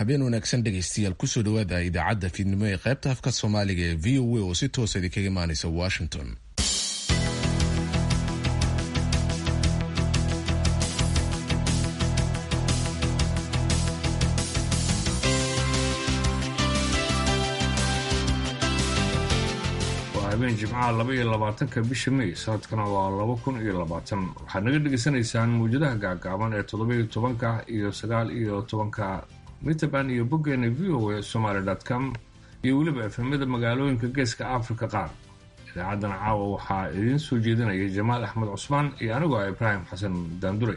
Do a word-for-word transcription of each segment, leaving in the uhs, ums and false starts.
habeen wanaagsan dhegaystayaal kusoo dhawaada idaacadda fiidnimo ee qaybta afka soomaaliga ee v o a oo si toosa idinkaga imaanaysa washington. habeen jimcaha laba iyo labaatanka bisha May sanadkana waa laba kun iyo labaatan. waxaad naga dhegaysanaysaan mawjadaha gaagaaban ee toddoba iyo tobanka iyo sagaal iyo tobanka mitaban iyo boggeena v o a somali dot com iyo weliba efemada magaalooyinka geeska Afrika qaar. idaacadan caawa waxaa idiin soo jeedinaya Jamaal Axmed Cusmaan iyo anigoo ah Ibraahim Xasan Daanduray.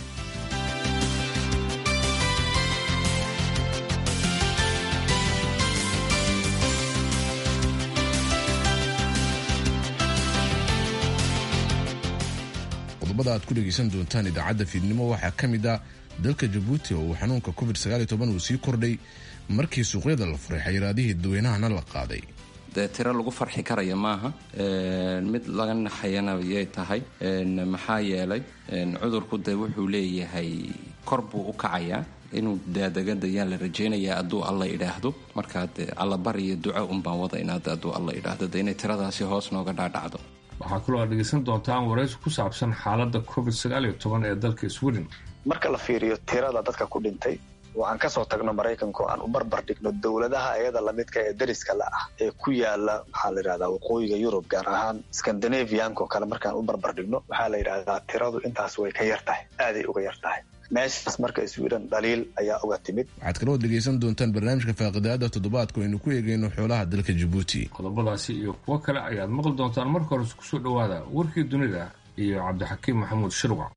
qodobada aad ku dhegaysan doontaan idaacadda fiidnimo waxaa ka mid ah dalka Jabuuti oo uu xanuunka covid sagaal iyo toban uu sii kordhay markii suuqyada la furay xayiraadihii dadweynahana la qaaday. dee tiro lagu farxi karaya maaha, mid laga naxayana yay tahay. maxaa yeelay cudurku dee wuxuu leeyahay kor buu u kacayaa, inuu daadagandayaan la rajaynayaa hadduu alla idhaahdo. markaa dee allabar iyo duco unbaan wada inaad hadduu alla idhaahdo de inay tiradaasi hoos nooga dhaadhacdo. waxaa kaloo aad dhegaysan doontaan waraysi ku saabsan xaaladda covid sagaal iyo toban ee dalka Sweden. marka la fiiriyo tirada dadka ku dhintay waxaan ka soo tagno Mareykanka oo aan u barbar dhigno dawladaha ayada la midka ee dariska la ah ee ku yaala maxaa la yiraahdaa waqooyiga Yurub gaar ahaan Scandinavian oo kale markaan u barbar dhigno waxaa la yiraahdaa tiradu intaas way ka yar tahay, aad ay uga yar tahay. meeshaas marka Sweden dhaliil ayaa uga timid. waxaad kaloo dhegaysan doontaan barnaamijka faaqidaada toddobaadka aynu ku eegayno xoolaha dalka Jabuuti. qodobadaasi iyo kuwo kale ayaad maqli doontaan marka hore ku soo dhawaada warkii dunida iyo Cabdixakiim Maxamuud Shirwac.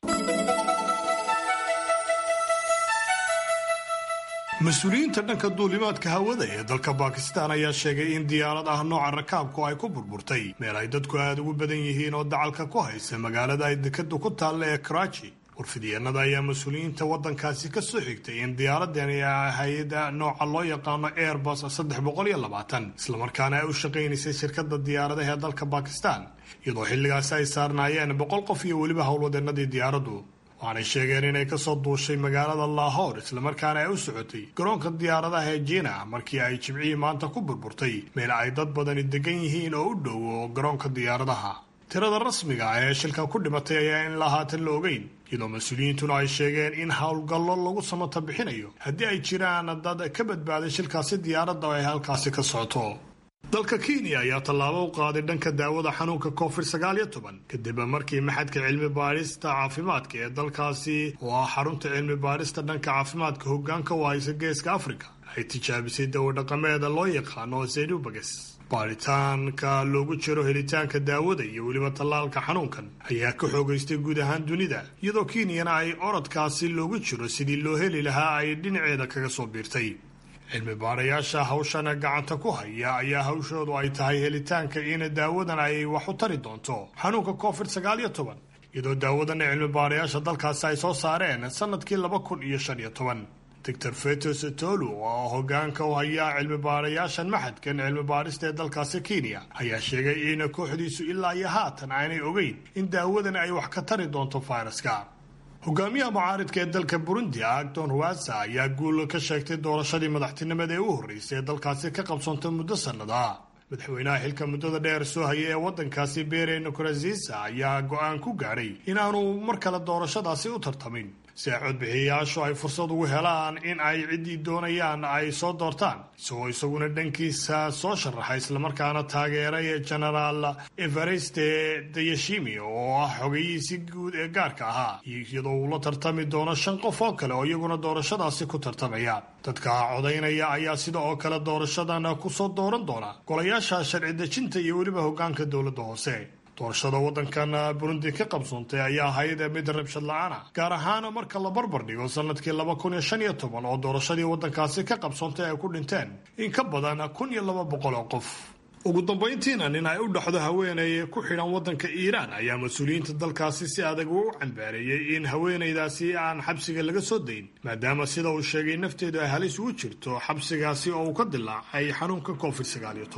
mas-uuliyiinta dhanka duulimaadka hawada ee dalka Bakistan ayaa sheegay in diyaarad ah nooca rakaabku ay ku burburtay meel ay dadku aad ugu badan yihiin oo dacalka ku haysa magaalada ay dekadu ku taalla ee Karachi. warfidiyeenada ayaa mas-uuliyiinta waddankaasi ka soo xigtay in diyaaradani ay ahayd nooca loo yaqaano Airbus saddex boqol iyo labaatan islamarkaana ay u shaqaynaysay shirkadda diyaaradaha ee dalka Bakistan, iyadoo xilligaasi ay saarnaayeen boqol qof iyo weliba howlwadeenadii diyaaraddu. waxaanay sheegeen inay ka soo duushay magaalada Lahore islamarkaana ay u socotay garoonka diyaaradaha ee Jinnah markii ay jimcihii maanta ku burburtay meel ay dad badani degan yihiin oo u dhow garoonka diyaaradaha. tirada rasmiga ah ee shilka ku dhimatay ayaa in la haatan la ogeyn, iyadoo mas-uuliyiintuna ay sheegeen in howlgallo lagu samata bixinayo haddii ay jiraan dad ka badbaaday shilkaasi diyaaradda oo ay halkaasi ka socoto. dalka Kenya ayaa tallaabo u qaaday dhanka daawada xanuunka covid sagaal iyo toban kadib markii maxadka cilmi baarista caafimaadka ee dalkaasi oo ah xarunta cilmi baarista dhanka caafimaadka hoggaanka u haysa geeska Afrika ay tijaabisay dawo dhaqameeda loo yaqaano Zeydubagas. baaritaanka loogu jiro helitaanka daawada iyo weliba tallaalka xanuunkan ayaa ka xoogaystay guud ahaan dunida, iyadoo Kenyana ay orodkaasi loogu jiro sidii loo heli lahaa ay dhinaceeda kaga soo biirtay. cilmi baarayaasha hawshana gacanta ku haya ayaa hawshoodu ay tahay helitaanka in daawadan ay wax u tari doonto xanuunka covid sagaal iyo toban, iyadoo daawadan cilmi baarayaasha dalkaasi ay soo saareen sanadkii laba kun iyo shan iyo toban. doctor Fetus Tolu oo hoggaanka u haya cilmi baarayaashan maxadkan cilmi baarista ee dalkaasi Kenya ayaa sheegay in kooxdiisu ilaa iyo haatan aanay ogeyn in daawadan ay wax ka tari doonto fayraska. hogaamiyaha mucaaridka ee dalka Burundi Agathon Rwasa ayaa guul ka sheegtay doorashadii madaxtinimada ee u horeysay ee dalkaasi ka qabsantay muddo sannada. madaxweynaha xilka muddada dheer soo hayay ee waddankaasi Pierre Nkurunziza ayaa go'aan ku gaadhay inaanu mar kale doorashadaasi u tartamin si ay codbixiyayaashu ay fursad ugu helaan in ay ciddii doonayaan ay soo doortaan, isagoo isaguna dhankiisa soo sharaxay islamarkaana taageeray genaraal Evariste Ndayishimiye oo ah xogeyihiisii guud ee gaarka ahaa, iyadoo uu la tartami doono shan qof oo kale oo iyaguna doorashadaasi ku tartamaya. dadka codaynaya ayaa sida oo kale doorashadan ku soo dooran doona golayaasha sharci dejinta iyo weliba hoggaanka dowladda hoose. doorashada waddankan Burundi ka qabsoontay ayaa ahayd mid rabshad la'aan ah, gaar ahaan marka la barbar dhigo sanadkii laba kun iyo shan iyo toban oo doorashadii waddankaasi ka qabsoontay ay ku dhinteen in ka badan kun iyo laba boqol oo qof. ugu dambayntiina nin ay u dhaxdo haweeney ku xidhan waddanka Iiraan ayaa mas-uuliyiinta dalkaasi si adag u cambaareeyay in haweeneydaasi aan xabsiga laga soo dayn, maadaama sida uu sheegay nafteedu ay halis ugu jirto xabsigaasi oo uu ka dilaacay xanuunka covid sagaal iyo toban.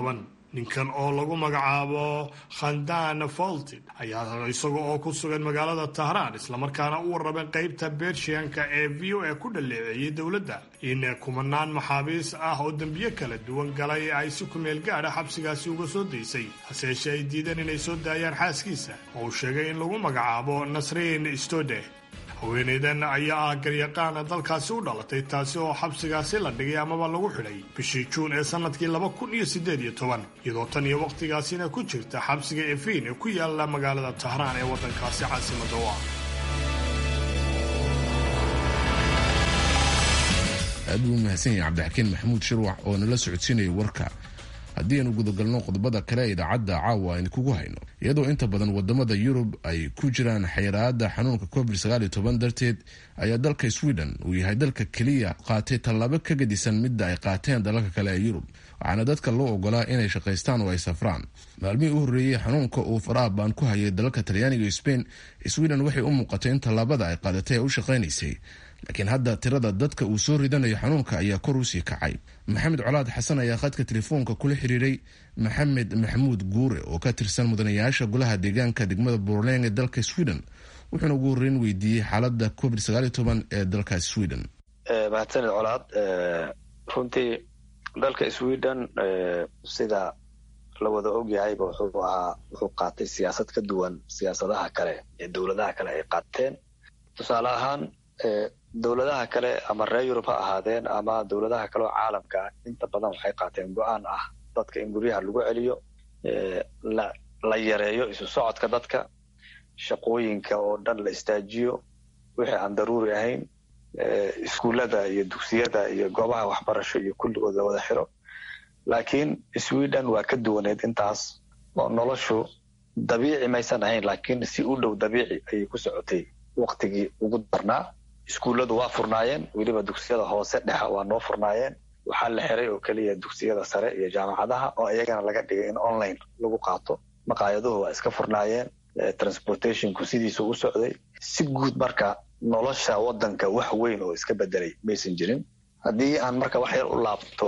ninkan oo lagu magacaabo khandaan foltin ayaa isaga oo ku sugan magaalada tahraan islamarkaana u warramay qaybta bershiyanka ee v o a ku dhaleeceeyay dowladda in kumanaan maxaabiis ah oo dembiye kala duwan galay ay si kumeel gaadha xabsigaasi uga soo daysay hase yeeshee ay diideen inay soo daayaan xaaskiisa oo uu sheegay in lagu magacaabo nasriin stode haweeneydan ayaa ah garyaqaana dalkaasi u dhalatay taasi oo xabsigaasi la dhigay amaba lagu xidhay bishii juun ee sanadkii laba kun iyo siddeed iyo toban iyadoo tan iyo wakhtigaasina ku jirta xabsiga efiin ee ku yaala magaalada tahraan ee waddankaasi caasimada u ah. aad buu mahadsan yahay cabdixakiin maxamuud shirwax oo nala socodsiinayay warka. haddii aynu gudagalno qodobada kale ee idaacadda caawa aynu kugu hayno, iyadoo inta badan wadamada yurub ay ku jiraan xayiraada xanuunka covid sagaal iyo toban darteed ayaa dalka sweden uu yahay dalka keliya qaatay tallaabo ka gadisan midda ay qaateen dalalka kale ee yurub, waxaana dadka loo ogolaa inay shaqaystaan oo ay safraan. maalmihii u horreeyey xanuunka uu faraha baan ku hayay dalalka talyaaniga iyo spain, sweden waxay u muuqatay in tallaabada ay qaadatay ay u shaqaynaysay, laakiin hadda tirada dadka uu soo ridanayo xanuunka ayaa kor u sii kacay. maxamed colaad xasan ayaa khadka telefoonka kula xiriiray maxamed maxamuud guure oo ka tirsan mudanayaasha golaha deegaanka degmada Borlänge ee dalka Sweden, wuxuuna ugu horreyn weydiiyey xaaladda covid sagaal iyo toban ee dalka Sweden. mahadsanid colaad. runtii dalka Sweden sida la wada ogyahayba wuxuu ahaa wuxuu qaatay siyaasad ka duwan siyaasadaha kale ee dowladaha kale ay qaateen. tusaale ahaan dowladaha kale ama reer Yurub ha ahaadeen ama dowladaha kale oo caalamka ah inta badan waxay qaateen go'aan ah dadka in guryaha lagu celiyo, la la yareeyo isu socodka dadka, shaqooyinka oo dhan la istaajiyo wixii aan daruuri ahayn, iskuullada iyo dugsiyada iyo goobaha waxbarasho iyo kulligood la wada xiro. laakiin Sweden waa ka duwaneed intaas oo noloshu dabiici maysan ahayn, laakiin si u dhow dabiici ayay ku socotay waqtigii ugu darnaa. iskuulladu waa furnaayeen, weliba dugsiyada hoose dhexe waa noo furnaayeen. waxaa la xiray oo keliya dugsiyada sare iyo jaamacadaha oo iyagana laga dhigay in online lagu qaato. maqaayaduhu waa iska furnaayeen, transportationku sidiisu u socday. si guud marka nolosha waddanka wax weyn oo iska bedelay maysan jirin. haddii aan marka wax yar u laabto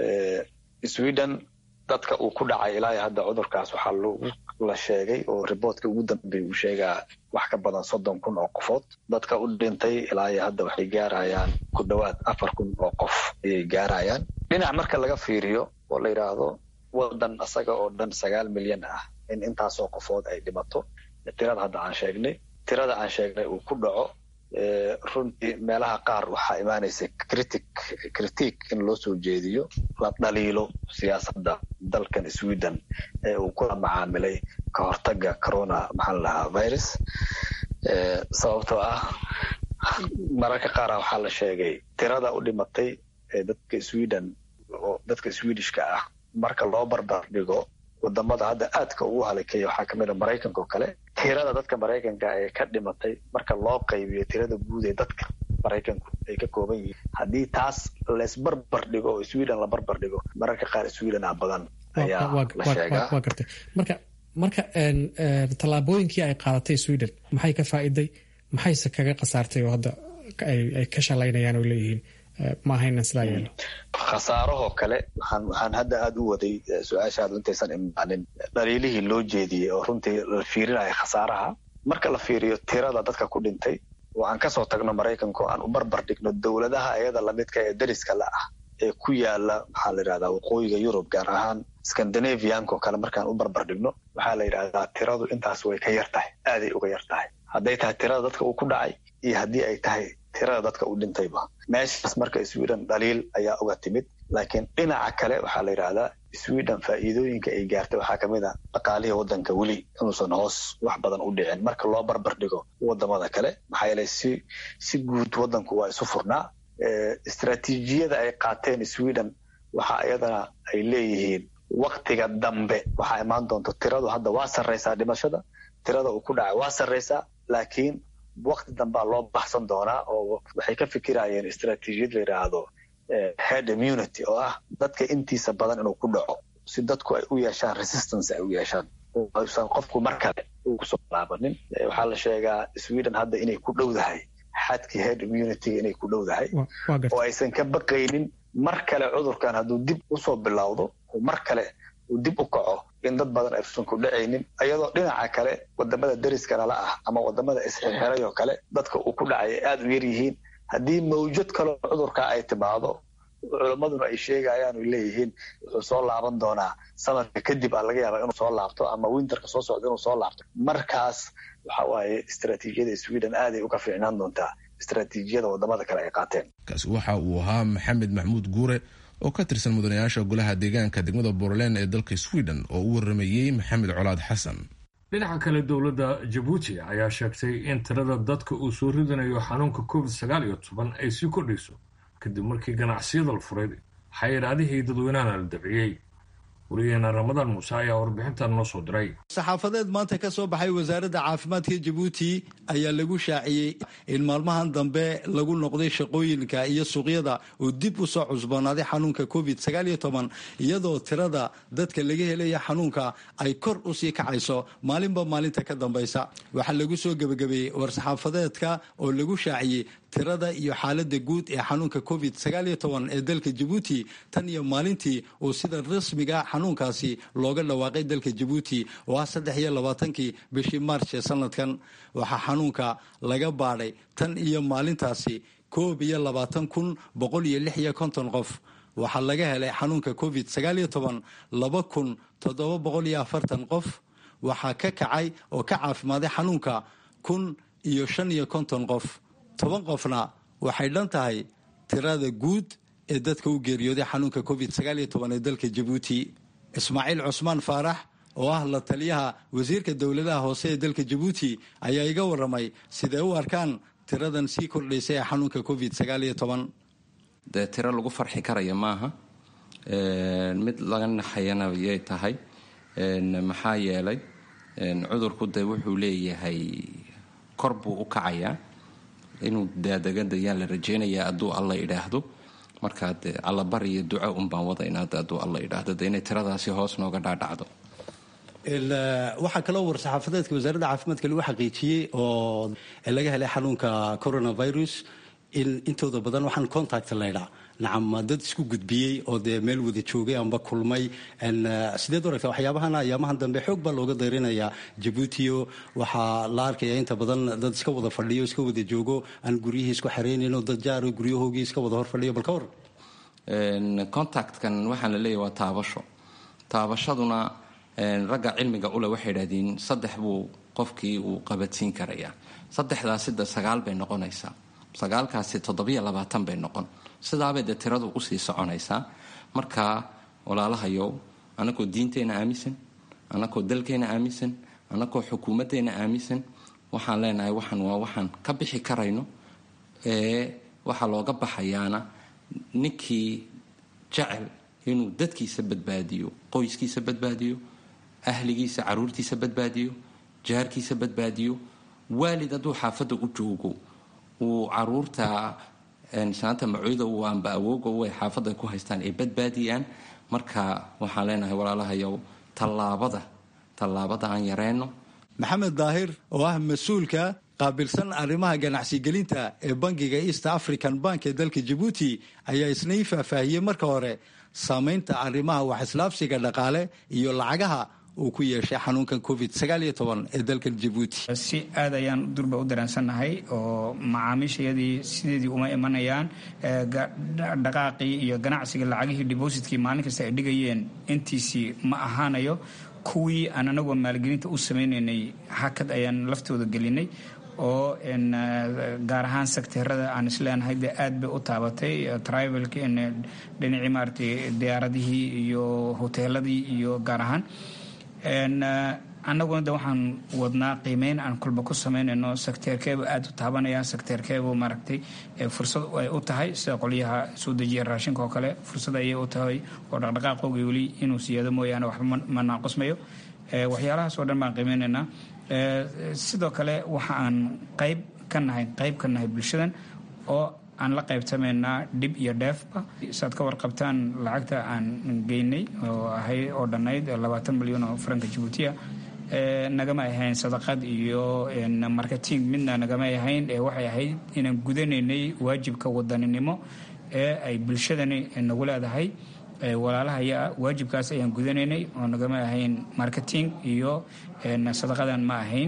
Sweden, dadka uu ku dhacay ilaa hadda cudurkaas waxaa lagu la sheegay oo riboodka ugu dambeeyay uu sheegaa wax ka badan soddon kun oo qofood. dadka u dhintay ilaa hadda waxay gaarayaan ku dhawaad afar kun oo qof ayay gaarayaan. dhinac marka laga fiiriyo oo la yiraahdo waddan asaga oo dhan sagaal milyan ah in intaasoo qofood ay dhimato, tirada hadda aan sheegnay tirada aan sheegnay uu ku dhaco runtii meelaha qaar waxaa imaanaysa critic critic in loo soo jeediyo, la dhaliilo siyaasadda dalkan Sweden ee uu kula macaamilay ka hortagga corona maxaa la dhahaa virus. sababtoo ah mararka qaar waxaa la sheegay tirada u dhimatay ee dadka Sweden oo dadka Swedishka ah marka loo barbar dhigo wadamada hadda aadka ugu halakay waxaa kamid ah Mareykanka oo kale. tirada dadka Mareykanka ee ka dhimatay marka loo qaybiyo tirada guud ee dadka Mareykanku ay ka kooban yihiin, haddii taas la isbarbar dhigo oo Sweden la barbar dhigo mararka qaar Sweden ah badan ayaa la sheegaa. waa gartay. marka marka tallaabooyinkii ay qaadatay Sweden maxay ka faa'iiday, maxayse kaga khasaartay oo hadda ay ka shalaynayaan oo leeyihiin ma haynan sidaa yeelo? khasaarahoo kale waxaan waxaan hadda aada u waday su-aashaadu intaysan imaanin dhaliilihii loo jeediyey oo runtii la fiirinaya khasaaraha. marka la fiiriyo tirada dadka ku dhintay oo aan kasoo tagno Mareykanka oo aan u barbar dhigno dowladaha iyada lamidka ee dariska la ah ee ku yaala maxaa la yidhahdaa waqooyiga Yurub, gaar ahaan Scandinavianka oo kale markaan u barbar dhigno waxaa la yidhahdaa tiradu intaas way ka yar tahay, aaday uga yar tahay hadday tahay tirada dadka uu ku dhacay iyo haddii ay tahay tirada dadka u dhintayba. meeshaas marka Sweden dhaliil ayaa uga timid, laakiin dhinaca kale waxaa la yidhaahdaa Sweden faa'iidooyinka ay gaartay waxaa kamid ah dhaqaalihii waddanka weli inuusan hoos wax badan u dhicin marka loo barbar dhigo wadamada kale. maxaa yeelay si si guud waddanku waa isu furnaa. istaraatiijiyada ay qaateen Sweden waxa iyadana ay leeyihiin waqtiga dambe waxaa imaan doonta tiradu hadda waa sarreysaa, dhimashada tirada uu ku dhacay waa sarreysaa, laakiin waqti dambaa loo baxsan doonaa oo waxay ka fikirayeen istaraatiijiyad la yidhaahdo herd immunity oo ah dadka intiisa badan inuu ku dhaco si dadku ay u yeeshaan resistance ay u yeeshaan uusan qofku mar kale uu kusoo laabanin. waxaa la sheegaa Sweden hadda inay ku dhowdahay xadkii herd immunity inay ku dhowdahay oo aysan ka baqaynin mar kale cudurkan hadduu dib usoo bilowdo oo mar kale uu dib u kaco in dad badan aysan ku dhacaynin iyadoo dhinaca kale wadamada dariskana la ah ama wadamada isxirxiray oo kale dadka uu ku dhacay aad u yar yihiin haddii mawjad kale cudurka ay timaado culamaduna ay sheegayaan oo leeyihiin wuxuu soo laaban doonaa sanadka kadib aa laga yaabaa inuu soo laabto ama winterka soo socda inuu soo laabto markaas waxa waaye istaraatiijiyada Sweden aad ay uga fiicnaan doontaa istaraatiijiyada wadamada kale ay qaateen. kaasi waxa uu ahaa Maxamed Maxmuud Guure oo ka tirsan mudanayaasha golaha deegaanka degmada Portland ee dalka Sweden oo u waramayay Maxamed Colaad Xasan. dhinaca kale dowladda Djibouti ayaa sheegtay in tirada dadka uu soo ridanayo xanuunka covid sagaal iyo toban ay sii kordhayso kadib markii ganacsiyada la furay xayiraadihii dadweynaha la dabciyey. wariyaheena Ramadaan Muuse ayaa warbixintan noo soo diray. saxaafadeed maanta ka soo baxay wasaaradda caafimaadka Djibouti ayaa lagu shaaciyey in maalmahan dambe lagu noqday shaqooyinka iyo suuqyada oo dib u soo cusboonaaday xanuunka covid sagaal iyo toban iyadoo tirada dadka laga helaya xanuunka ay kor u sii kacayso maalinba maalinta ka dambaysa. waxaa lagu soo gabagabeeyey war-saxaafadeedka oo lagu shaaciyey tirada iyo xaaladda guud ee xanuunka covid sagaal iyo toban ee dalka Djibouti tan iyo maalintii oo sida rasmiga xanuunkaasi looga dhawaaqay dalka Djibouti oo ah saddex iyo labaatankii bishii March ee sanadkan. waxaa xanuunka laga baadhay tan iyo maalintaasi koob iyo labaatan kun boqol iyo lix iyo konton qof. waxaa laga helay xanuunka covid sagaal iyo toban laba kun toddoba boqol iyo afartan qof. waxaa ka kacay oo ka caafimaaday xanuunka kun iyo shan iyo konton qof. toban qofna waxay dhan tahay tirada guud ee dadka u geeriyooday xanuunka covid sagaal iyo toban ee dalka Djibouti. Ismaaciil Cusmaan Faarax oo ah la taliyaha wasiirka dowladaha hoose ee dalka Djibouti ayaa iga waramay sida u arkaan tiradan sii kordhaysay ee xanuunka covid sagaal iyo toban. dee tiro lagu farxi karaya maaha mid laga naxayana yay tahay maxaa yeelay cudurku dee wuxuu leeyahay kor buu u kacayaa inuu daadagadayaa la rajeynayaa hadduu alla idhaahdo markaa dee allabar iyo duco un baan wada inaad hadduu alla idhaahdo dee inay tiradaasi hoos nooga dhaadhacdo. waxaa kaloo war-saxaafadeedka wasaaradda caafimaadka lagu xaqiijiyey oo laga helay xanuunka coronavirus in intooda badan waxaan contact laydhaa nacam dad isku gudbiyey oo dee meel wada joogay amba kulmay. sideed aragta waxyaabahana ayaamahan dambe xoog baa looga dayrinayaa Djiboutio waxaa la arkaya inta badan dad iska wada fadhiyo iska wada joogo aan guryihii isku xareynin oo dad jaaro guryahoogii iska wada hor fadhiyo bal ka war. contactkan waxaan la leeyahay waa taabasho. taabashaduna ragga cilmiga ule waxay yidhahdeen saddex buu qofkii uu qabadsiin karayaa. saddexdaasi de sagaal bay noqonaysaa. sagaalkaasi toddobiyo labaatan bay noqon. sidaabay dee tiradu usii soconaysaa. marka walaalahayow anakoo diinteenna aaminsan anakoo dalkeenna aaminsan anakoo xukuumadeenna aaminsan waxaan leenahay waxaan waa waxaan ka bixi karayno ee waxaa looga baxayaana ninkii jecel inuu dadkiisa badbaadiyo qoyskiisa badbaadiyo ahligiisa caruurtiisa badbaadiyo jaarkiisa badbaadiyo waalid hadduu xaafadda u joogo uu caruurta saanta macuuda uu aanba awooga way xaafadda ku haystaan ay badbaadiyaan. marka waxaan leenahay walaalahayow tallaabada tallaabada aan yareyno. maxamed daahir oo ah mas-uulka qaabilsan arrimaha ganacsigelinta ee bangiga East African Bank ee dalka Djibouti ayaa isna ii faahfaahiyey marka hore saamaynta arrimaha wax islaafsiga dhaqaale iyo lacagaha uu ku yeeshay xanuunkan covid sagaal iyo toban ee dalka Djibouti. si aad ayaan durba u dareensannahay oo macaamiishayadii sideedii uma imanayaan dhaqaaqii iyo ganacsiga lacagihii depositkii maalin kasta ay dhigayeen intiisii ma ahaanayo. kuwii aan anagoo maalgelinta u sameynaynay hakad ayaan laftooda gelinay oo gaar ahaan sekteerada aan isleenahay dee aad bay u taabatay travelki dhinacii maaragtay diyaaradihii iyo hoteeladii iyo gaar ahaan annaguna de waxaan wadnaa qiimeyn aan kulba ku samaynayno sekteerkeebu aad u taabanaya sekteerkeebu maaragtay fursad ay u tahay sida qolyaha soo dejiya raashinka oo kale fursad ayay u tahay oo dhaqdhaqaaqooga weli inuu siyaado mooyaane waxba ma naaqusmayo. waxyaalahaas oo dhan baan qiimeynaynaa. sidoo kale waxa aan qayb ka nahay qayb ka nahay bulshadan oo aan la qaybtamaynaa dhib iyo dheefba. saad ka warqabtaan lacagta aan geynay oo ahay oo dhannayd labaatan milyan oo franka Djibouti nagama ahayn sadaqad iyo marketing midna nagama ahayn ee waxay ahayd inaan gudanaynay waajibka wadaninimo ee ay bulshadani nagu leedahay walaalahaya ah waajibkaas ayaan gudanaynay oo nagama ahayn marketing iyo sadaqadan ma ahayn,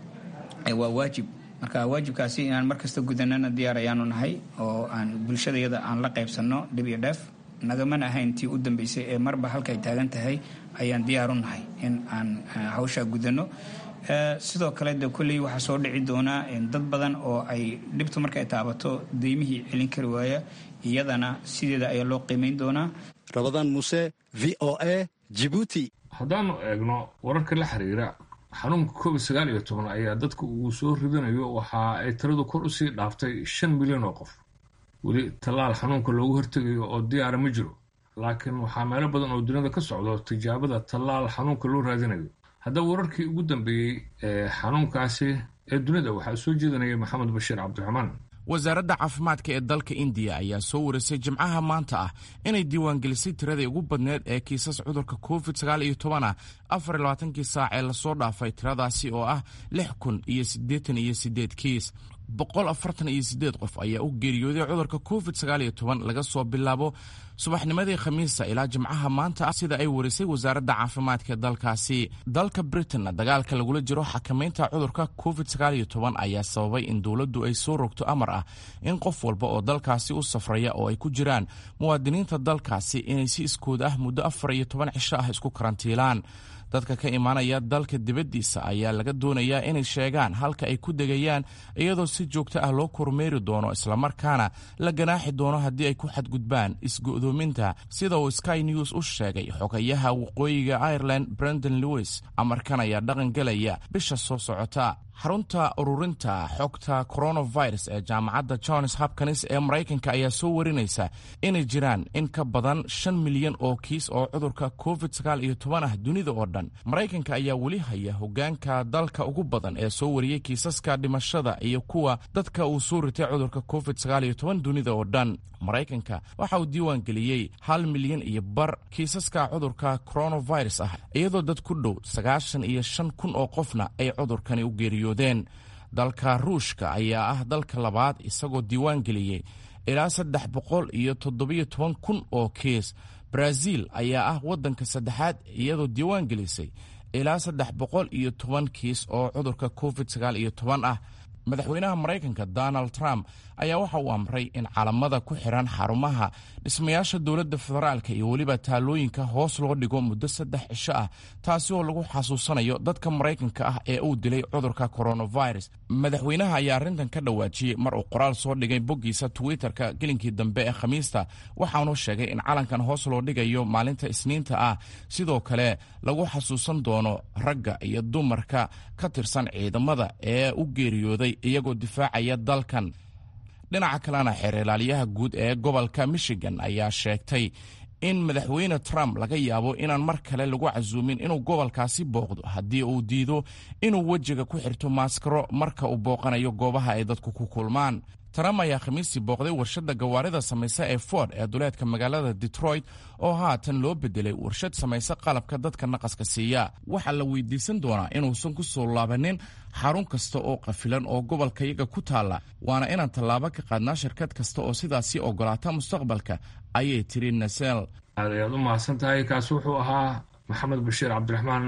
waa waajib. marka waajibkaasi inaan markasta gudanana diyaar ayaanu nahay oo aan bulshadayada aan la qaybsanno dhib iyo dheef, nagamana ahayn tii u dambeysay ee marba halkay taagan tahay ayaan diyaaru nahay in aan hawshaa gudanno. sidoo kale de kulley waxaa soo dhici doonaa dad badan oo ay dhibtu markay taabato deymihii celin kari waaya, iyadana sideeda ayaa loo qiimayn doonaa. Rabadaan Muuse, V O A, Djibouti. haddaanu eegno wararka la xiriira xanuunka covid sagaal iyo toban ayaa dadka uu soo ridanayo waxa ay tiradu kor usii dhaaftay shan milyan oo qof. weli tallaal xanuunka loogu hortegayo oo diyaara ma jiro, laakiin waxaa meelo badan oo dunida ka socdo tijaabada tallaal xanuunka loo raadinayo. haddaba wararkii ugu dambeeyey ee xanuunkaasi ee dunida waxaa soo jeedanaya maxamed bashiir cabdiraxmaan. wasaaradda caafimaadka ee dalka indiya ayaa soo warisay jimcaha maanta ah inay diiwaangelisay tiradii ugu badneed ee kiisas cudurka covid sagaal iyo toban ah afar iyo labaatankii saac ee lasoo dhaafay, tiradaasi oo ah lix kun iyo siddeetan iyo siddeed kiis. boqol afartan iyo siddeed qof ayaa u geeriyooday cudurka covid sagaal iyo toban laga soo bilaabo subaxnimadii khamiista ilaa jimcaha maanta ah, sida ay warisay wasaaradda caafimaadka dalkaasi. dalka britain dagaalka lagula jiro xakamaynta cudurka covid sagaal iyo toban ayaa sababay in dowladdu ay soo rogto amar ah in qof walba oo dalkaasi u safraya oo ay ku jiraan muwaadiniinta dalkaasi inay si iskood ah muddo afar iyo toban cisho ah isku karantiilaan. dadka ka imaanaya dalka dibaddiisa ayaa laga doonayaa inay sheegaan halka ay ku degayaan, iyadoo si joogto ah loo kormeeri doono islamarkaana la ganaaxi doono haddii ay ku xadgudbaan isgo'doominta, sida uu Sky News u sheegay xogayaha waqooyiga Ireland Brendan Lewis. amarkan ayaa dhaqan gelaya bisha soo socota. xarunta ururinta xogta coronavirus ee jaamacadda Johns Hopkins ee Maraykanka ayaa soo warinaysa inay jiraan in ka badan shan milyan oo kiis oo cudurka covid sagaal iyo toban ah dunida oo dhan. Maraykanka ayaa weli haya hogaanka dalka ugu badan ee soo wariyey kiisaska dhimashada iyo kuwa dadka uu soo ritay cudurka covid sagaal iyo toban dunida oo dhan. Maraykanka waxa uu diiwaan geliyey hal milyan iyo bar kiisaska cudurka coronavirus ah, iyadoo dad ku dhow sagaashan iyo shan kun oo qofna ay cudurkani u geeriyoodeen. dalka ruushka ayaa ah dalka labaad isagoo diiwaan geliyey ilaa saddex boqol iyo toddobiyo toban kun oo kiis. Brazil ayaa ah waddanka saddexaad iyadoo diiwaan gelisay ilaa saddex boqol iyo toban kiis oo cudurka covid sagaal iyo toban ah. madaxweynaha Maraykanka Donald Trump ayaa waxa uu amray in calamada ku xiran xarumaha dhismayaasha dowladda federaalka iyo weliba taalooyinka hoos loo dhigo muddo saddex cisho ah, taasi oo lagu xasuusanayo dadka Maraykanka ah ee uu dilay cudurka coronavirus. madaxweynaha ayaa arrintan ka dhawaajiyey mar uu qoraal soo dhigay boggiisa Twitterka gelinkii dambe ee Khamiista, waxaanu sheegay in calankan hoos loo dhigayo maalinta Isniinta ah, sidoo kale lagu xasuusan doono ragga iyo dumarka ka tirsan ciidamada ee u geeriyooday iyagoo difaacaya dalkan. dhinaca kalena xeer ilaaliyaha guud ee gobolka Michigan ayaa sheegtay in madaxweyne Trump laga yaabo inaan mar kale lagu casuumin inuu gobolkaasi booqdo haddii uu diido inuu wejiga ku xirto maaskaro marka uu booqanayo goobaha ay dadku ku kulmaan. Trump ayaa khamiistii booqday warshadda gawaarida samaysa ee Ford ee duleedka magaalada Detroit oo haatan loo bedelay warshad samaysa qalabka dadka naqaska siiya. waxaa la weydiisan doonaa inuusan ku soo laabanin xarun kasta oo qafilan oo gobolkayaga ku taalla, waana inaan tallaabo ka qaadnaa shirkad kasta oo sidaasi ogolaata mustaqbalka, ayay tiri Nasel. aad ayaad u mahadsan tahay. kaasi wuxuu ahaa maxamed bashiir cabdiraxmaan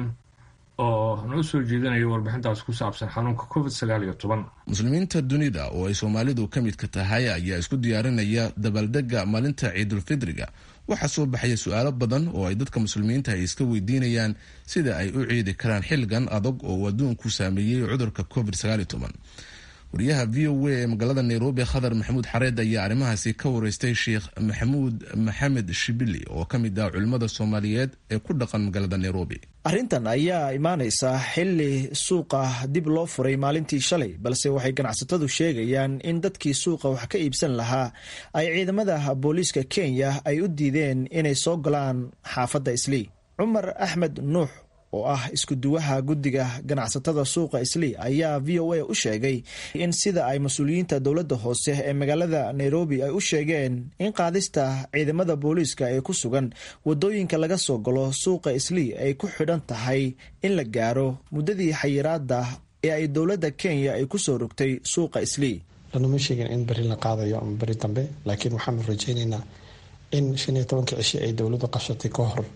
oo noo soo jeedinaya warbixintaas ku saabsan xanuunka covid sagaal iyo toban. muslimiinta dunida oo ay soomaalidu ka midka tahay ayaa isku diyaarinaya dabaaldega maalinta ciidulfidriga. waxaa soo baxaya su-aalo badan oo ay dadka muslimiinta ay iska weydiinayaan sida ay u ciidi karaan xilligan adag oo adduunku saameeyey cudurka covid sagaal iyo toban. wariyaha v o a ee magaalada Nairobi Khadar Maxamuud Xareed ayaa arrimahaasi ka wareystay Sheekh Maxamuud Maxamed Shibili oo ka mid ah culimada Soomaaliyeed ee ku dhaqan magaalada Nairobi. arrintan ayaa imaanaysa xilli suuqa dib loo furay maalintii shalay, balse waxay ganacsatadu sheegayaan in dadkii suuqa wax ka iibsan lahaa ay ciidamada booliiska Kenya ay u diideen inay soo galaan xaafadda Islii. Cumar Axmed Nuux oo ah isku duwaha guddiga ganacsatada suuqa Islii ayaa V O A u sheegay in sida ay mas-uuliyiinta dowladda hoose ee magaalada Nairobi ay u sheegeen in qaadista ciidamada booliiska ee ku sugan wadooyinka laga soo galo suuqa Islii ay ku xidhan tahay in la gaaro muddadii xayiraadda ee ay dowladda Kenya ay ku soo rogtay suuqa Islii. lanuma sheegin in bari la qaadayo ama bari dambe, laakiin waxaanu rajaynaynaa in shan iyo tobankii cisho ay dowladdu qabsatay ka hor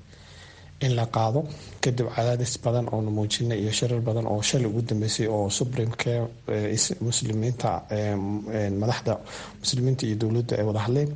in la qaado kadib cadaadis badan oonu muujinay iyo shirar badan oo shalay ugu dambeysay oo supremeka muslimiinta madaxda muslimiinta iyo dowladda ay wada hadleen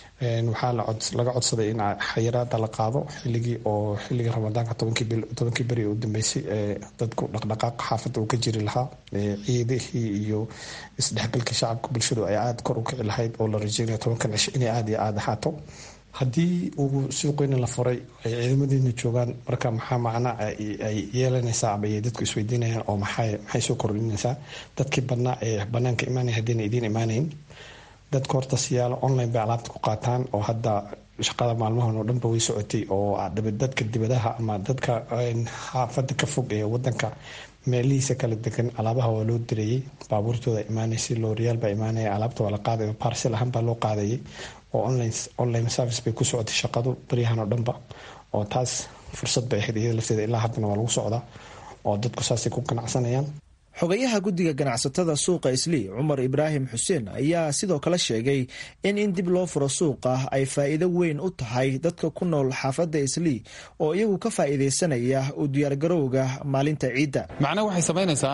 waxaa laga codsaday in xayiraada la qaado xiligii oo xilligii ramadaanka tobankii beri u dambeysay dadku dhaqdhaqaaq xaafadda uu ka jiri lahaa ciidihii iyo isdhexgalkii shacabka bulshadu ay aada kor u kici lahayd oo la rajeynayo tobankan cisho inay aada iyo aada ahaato haddii uu suuqeyna la furay ay ciidamadeedna joogaan marka maxaa macna ay yeelanaysaa ama ay dadku isweydiinayaan oo maxay maxay soo kordhinaysaa dadkii badnaa ee banaanka imaanaya haddiina idiin imaanayn dadka horta siyaalo online bay alaabta ku qaataan oo hadda shaqada maalmahan oo dhanba way socotay oo dadka dibadaha ama dadka xaafada ka fog ee wadanka meelihiisa kala degan alaabaha waa loo dirayay baabuurtooda imaanaysay looriyaal baa imaanaya alaabta waa la qaadaya parcel ahaan baa loo qaadayay oo online online service bay ku socotay shaqadu baryahan oo dhanba oo taas fursad bay ahayd iyada lafteeda ilaa haddana waa lagu socdaa oo dadku saasay ku ganacsanayaan xogayaha guddiga ganacsatada suuqa islii cumar ibraahim xuseen ayaa sidoo kale sheegay in in dib loo furo suuqa ay faa'iido weyn u tahay dadka ku nool xaafadda islii oo iyagu ka faa'iidaysanaya u diyaargarowga maalinta ciidda macnaha waxay samaynaysaa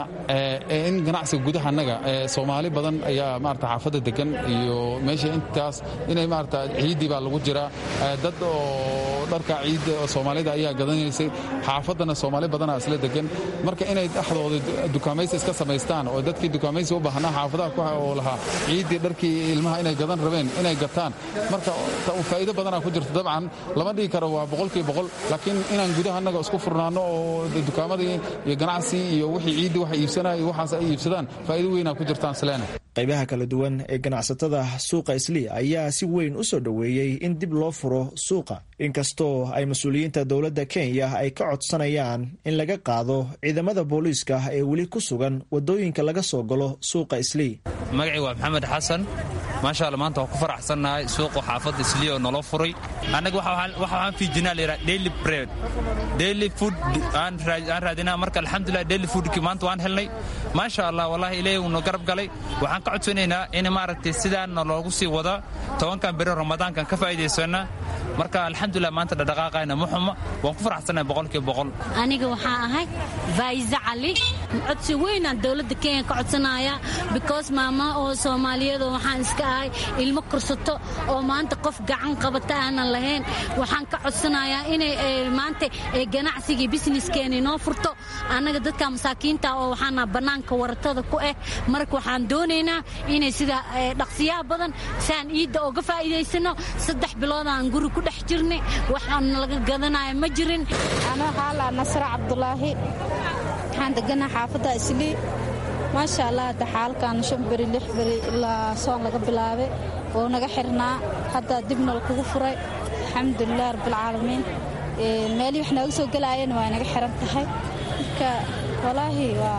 in ganacsiga gudaha annaga soomaali badan ayaa maarata xaafadda degan iyo meesha intaas inay maarata ciiddii baa lagu jiraa dad oo dharka ciidda oo soomaalida ayaa gadanaysay xaafaddana soomaali badanaa isla degan marka inay dhexdooda dukaamaysi iska samaystaan oo dadkii dukaamaysi u baahnaa xaafadaha oo lahaa ciiddii dharkii ilmaha inay gadan rabeen inay gataan marka faa'iido badanaa ku jirto dabcan lama dhigi karo waa boqolkiiba boqol laakiin inaan gudaha annaga isku furnaano oo dukaamadii iyo ganacsi iyo wixii ciiddii waxa iibsanaya iyo waxaas ay iibsadaan faa'iido weynaa ku jirtaan sleena qaybaha kala duwan ee ganacsatada suuqa islii ayaa si weyn u soo dhoweeyey in dib loo furo suuqa inkastoo ay mas-uuliyiinta dowladda kenya ay ka codsanayaan in laga qaado ciidamada booliiska ee weli ku sugan wadooyinka laga soo galo suuqa islii magacii waa maxamed xasan maasha alla maanta waan ku faraxsannahay suuqa xaafadda islii oo naloo furay annaga waxaan fiijinaa layidhaha daily bread daily food aan raadinaa marka alxamdulilah daily foodkii maanta waan helnay maasha allah wallahi ilaahay uuna garab galay waxaan ka codsanaynaa in maaragtay sidaana loogu sii wada tobankan beri ramadaankan ka faa'iidaysana marka alxamdulilah maanta dhaqdhaqaaqayna ma xumo waan ku faraxsannahay boqolkiiba boqol aniga waxaan ahay faa'iza cali codsi weynaan dowladda kenya ka codsanaya because maama oo soomaaliyeed oo waxaan iska ahay ilmo kursato oo maanta qof gacan qabata aanan lahayn waxaan ka codsanayaa inay maanta ganacsigii businesskeenii noo furto annaga dadka masaakiinta oo waxaana bannaanka waratada ku ah marka waxaan doonaynaa inay sida dhaqsiyaha badan saan iidda ooga faa'iidaysano saddex bilood aan guri ku dhex jirnay waxaan laga gadanaya ma jirin anoo xaala nasra cabdulaahi waxaan deganaa xaafadda islii maasha allah hadda xaalkan shan beri lix beri ilaa soon laga bilaabay oo naga xirnaa hadda dibna lakugu furay alxamdulilah rabbilcaalamiin meelii wax nooga soo gelaayeen waa naga xiran tahay marka walaahi waa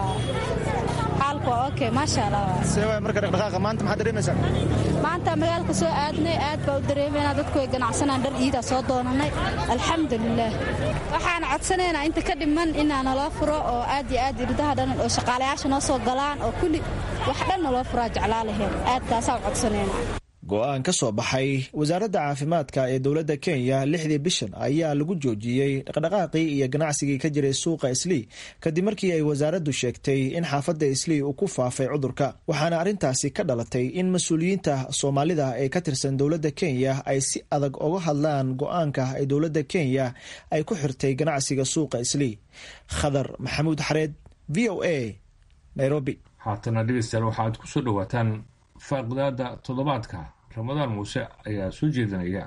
xaalku waa okay maasha allah marka dhaqdhaqaaqa maanta maxaad dareemaysaa maanta magaalka soo aadnay aad baa u dareemaynaa dadku way ganacsanaan dhar iidaa soo doonanay alxamdulilah waxaan codsanaynaa inta ka dhiman inaa naloo furo oo aad iyo aad irdaha dhan oo shaqaalayaasha noo soo galaan oo kulli wax dhan naloo furaa jeclaa laheen aad taasaa u codsanaynaa go-aan ka soo baxay wasaaradda caafimaadka ee dowladda kenya lixdii bishan ayaa lagu joojiyey dhaqdhaqaaqii iyo ganacsigii ka jiray suuqa islii kadib markii ay wasaaraddu sheegtay in xaafadda islii uu ku faafay cudurka waxaana arrintaasi ka dhalatay in mas-uuliyiinta soomaalida ee ka tirsan dowladda kenya ay si adag uga hadlaan go-aanka ay dowladda kenya ay ku xirtay ganacsiga suuqa islii khadar maxamuud xareed v o a nairobi haatana dhegeystayaal waxaad ku soo dhowaataan faaqidaada toddobaadka ramadaan muuse ayaa soo jeedinaya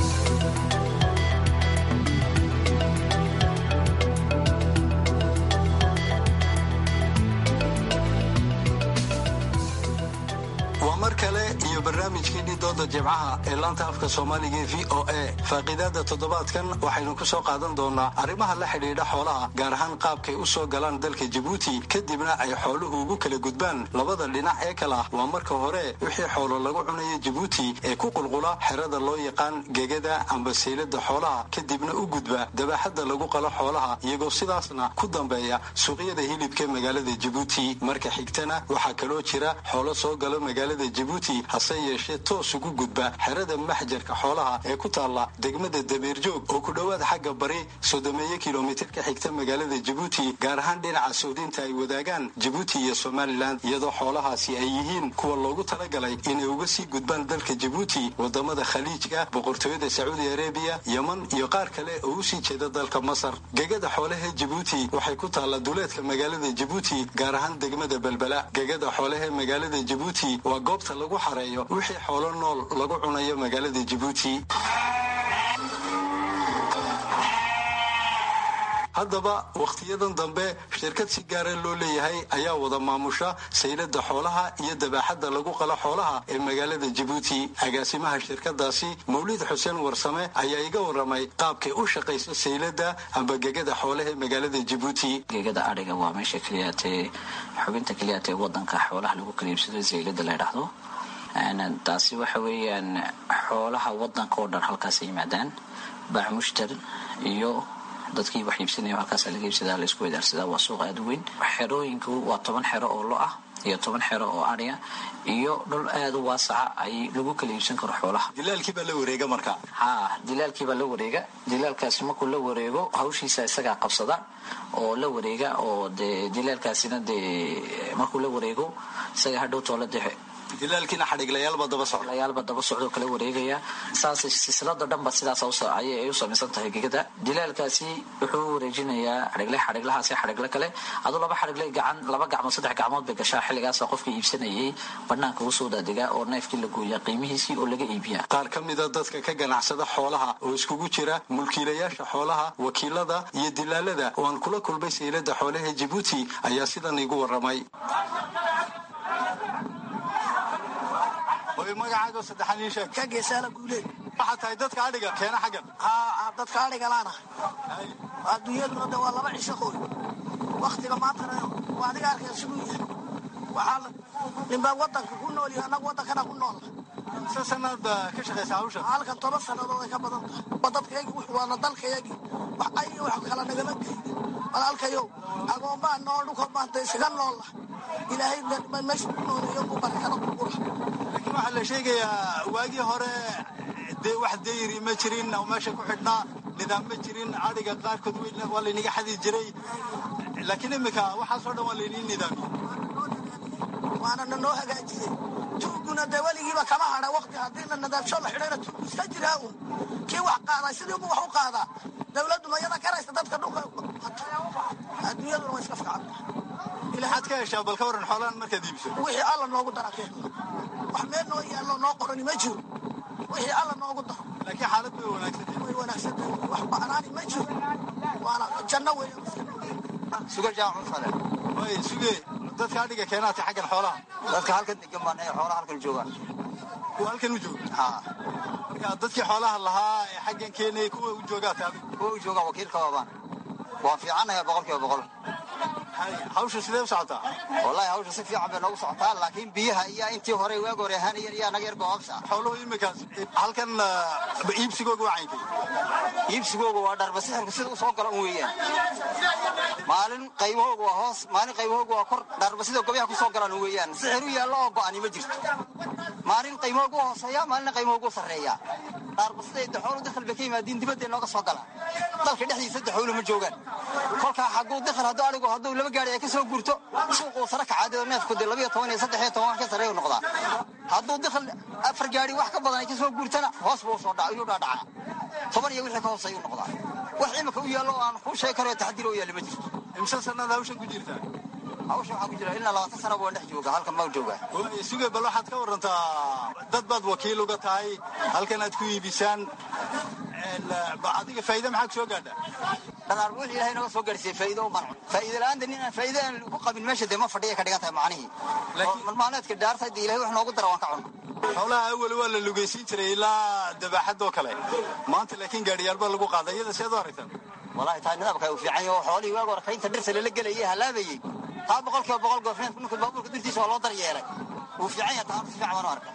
waa mar kale iyo barnaamijkii dooda jimcaha ee laanta afka soomaaliga ee v o a faaqiidaada toddobaadkan waxaynu ku soo qaadan doonaa arrimaha la xidhiidha xoolaha gaar ahaan qaabkay u soo galaan dalka jabuuti kadibna ay xooluhu ugu kala gudbaan labada dhinac ee kale ah waa marka hore wixii xoolo lagu cunaya jabuuti ee ku qulqula xerada loo yaqaan gegada amba saylada xoolaha kadibna u gudba dabaaxadda lagu qalo xoolaha iyagoo sidaasna ku dambeeya suuqyada hilibka magaalada jabuuti marka xigtana waxaa kaloo jira xoolo soo galo magaalada jabuuti hase yeeshee toos ugu gudba xerada maxjarka xoolaha ee ku taalla degmada dameerjoog oo ku dhowaad xagga bari soddomeeyo kilomitir ka xigta magaalada jabuuti gaar ahaan dhinaca soodinta ay wadaagaan jabuuti iyo somalilan iyadoo xoolahaasi ay yihiin kuwa loogu talagalay inay uga sii gudbaan dalka jabuuti wadamada khaliijka boqortooyada sacuudi arabiya yeman iyo qaar kale oo usii jeeda dalka masar gegada xoolaha jabuuti waxay ku taalla duleedka magaalada jabuuti gaar ahaan degmada belbela gegada xoolaha magaalada jabuuti waa goobta lagu xareeyo wixii xoolo nool lagu cunayo magaalada jabuuti. haddaba wakhtiyadan dambe shirkad si gaara loo leeyahay ayaa wada maamusha saylada xoolaha iyo dabaaxadda lagu qalo xoolaha ee magaalada jabuuti agaasimaha shirkadaasi mawlid xuseen warsame ayaa iga waramay qaabkay u shaqayso saylada amba gegada xoolaha ee magaalada jabuuti. gegada adhiga waa meesha keliyaatee xubinta keliyaatee wadanka xoolaha lagu kala iibsado saylada la yidhaahdo taasi waxa weeyaan xoolaha wadanka oo dhan halkaas yimaadaan baac mushtar iyo dadkii wax iibsanaya halkaas laga iibsadaa la isku wadaarsadaa waa suuq aad u weyn xerooyinku waa toban xero oo lo ah iyo toban xero oo adhiya iyo dhul aad u waasaca ay lagu kala iibsan karo xoolaha. dilaalkii baa la wareega marka ha dilaalkii baa la wareega dilaalkaasi markuu la wareego hawshiisa isagaa qabsada oo la wareega oo de dilaalkaasina de markuu la wareego isaga hadhow toolada dilaalkiina xadhiglayaalba daba socda layaalba daba socdo kala wareegaya saas silsilada dhanba sidaas ayay u samaysan tahay gegada dilaalkaasi wuxuu wareejinayaa xadhigle xadhiglahaasi xadhigle kale aduu laba xadhigle gacan laba gacmood saddex gacmood bay gashaa xilligaas qofkii iibsanayay banaanka u soo daadiga oo neefkii la gooyaa qiimihiisii oo laga iibiyaa. qaar ka mida dadka ka ganacsada xoolaha oo iskugu jira mulkiilayaasha xoolaha wakiilada iyo dilaalada oo aan kula kulmay saylada xoolaha jabuuti ayaa sidan igu waramay. magacaaga saddexan ii sheeg ka geesaala guuleed waxaa tahay dadka adhiga keena xaggan haa dadka adhiga laana adduunyaduna de waa laba cisho qoy waktiga maantana waa adiga arkaya siduu yahay waxaa ninbaa wadanka ku nool yahay annaga wadankana ku nool se sanaad ka shaqaysa hawsha halkan toban sannadood ay ka badan tahay waa dadkayagi waana dalkayagi wax ay wax kala nagama geynin walaalkayow agoonbaa nool dhulkoo maanta isaga noolla ilaahay meesha ku nooleeyo buu barakada ku gura. laakiin waxaa la sheegayaa waagii hore dee wax dayri ma jirin oo meesha ku xidhnaa nidaam ma jirin adhiga qaarkood waa laynaga xadi jiray laakiin imika waxaasoo dhan waa laynii nidaamiyey waana nanoo hagaajiyey tuuguna dee weligiiba kama hadha wakti haddii la nadaamsho la xidhayna tuugu iska jiraa uun kii wax qaaday sidiibu wax u qaadaa dawladdu mayada karaysa dadka dhulka adduunyaduna waa iska fiican ilaxaad ka heshaa bal ka waran xoolahan markaad iibso wixii alla noogu dara keen wax meel noo yaallo noo qorani ma jiro wixii alla noogu daro laakiin xaalad way wanaagsantahay way wanaagsantahay wax ba'naani ma jiro waana janno weeye suga jaacu fale way suge dadka adhiga keenaatay xaggan xoolaha dadka halkan degan baan ee xoolaha halkan joogaan kuwa halkan u jooga haa marka dadkii xoolaha lahaa ee xaggan keenay kuwa u joogaatay adiga kuwa u joogaan wakiilka waabaan waa fiicanayaa boqolkiiba boqol hawsha sidee u socotaa wallahi hawsha si fiican bay noogu socotaa laakiin biyaha iyo intii hore waag hore ahaanayeen iyo naga yar goobsa xooluhu imikaas halkan iibsigooga waa caynkay iibsigooga waa dharba sixirka sida u soo gala un weeyaan maalin qaybahooga waa hoos maalin qaybahooga waa kor dharba sida gobaha ku soo galaan weeyaan sixir u yaallo oo go'ani ma jirto maalin qaymahooga u hooseeya maalin qaymahooga u sarreeya dharba sida xooluhu dakhal bay ka yimaadiin dibadda nooga soo galaan dalka dhexdiisa xooluhu ma joogaan kolkaa xaguu dakhal hadduu adhigu hadduu laba gaari ay ka soo gurto suuquu sare kacaadeo neefku dee labayo toban iyo saddex iyo toban ka sarreeyu noqdaa hadduu dakhal afar gaari wax ka badan ay ka soo gurtana hoos buu soo dhaca inuu dhaadhaca toban iyo wixii ka hoos ayuu noqdaa wax imika u yaallo oo aan kuu sheegi karo taxdiir oo yaalla ma jirto imse sannaad hawshan ku jirtaa hawshan waxaa ku jira ilaa labaatan sana baan dhex jooga halkan ma jooga suge bal waxaad ka warantaa dad baad wakiil uga tahay halkan aad ku iibisaan adiga faa'iido maxaa ku soo gaadha dhanaar wixii ilaahay naga soo gaarsiiyey faa'iido u manco faa'iido la'aanta nin aan faa'iido aan ku qabin meesha dee ma fadhiya ka dhigan tahay macnihii laakiin malmaalmeedka dhaartay dee ilaahay wax noogu dara waan ka cunno xoolaha awal waa la lugaysiin jiray ilaa dabaxadoo kale maanta laakiin gaadhiyaal baa lagu qaaday iyada seed u aragtaa wallahi taa nidaamka uu fiican yahay oo xoolihii waag hore kaynta dhirta lala gelayay halaabayey taa boqolkiiba boqol goofneed ninka baabuurka dirtiisa waa loo daryeelay wuu fiican yahay taa si fiican baan u arka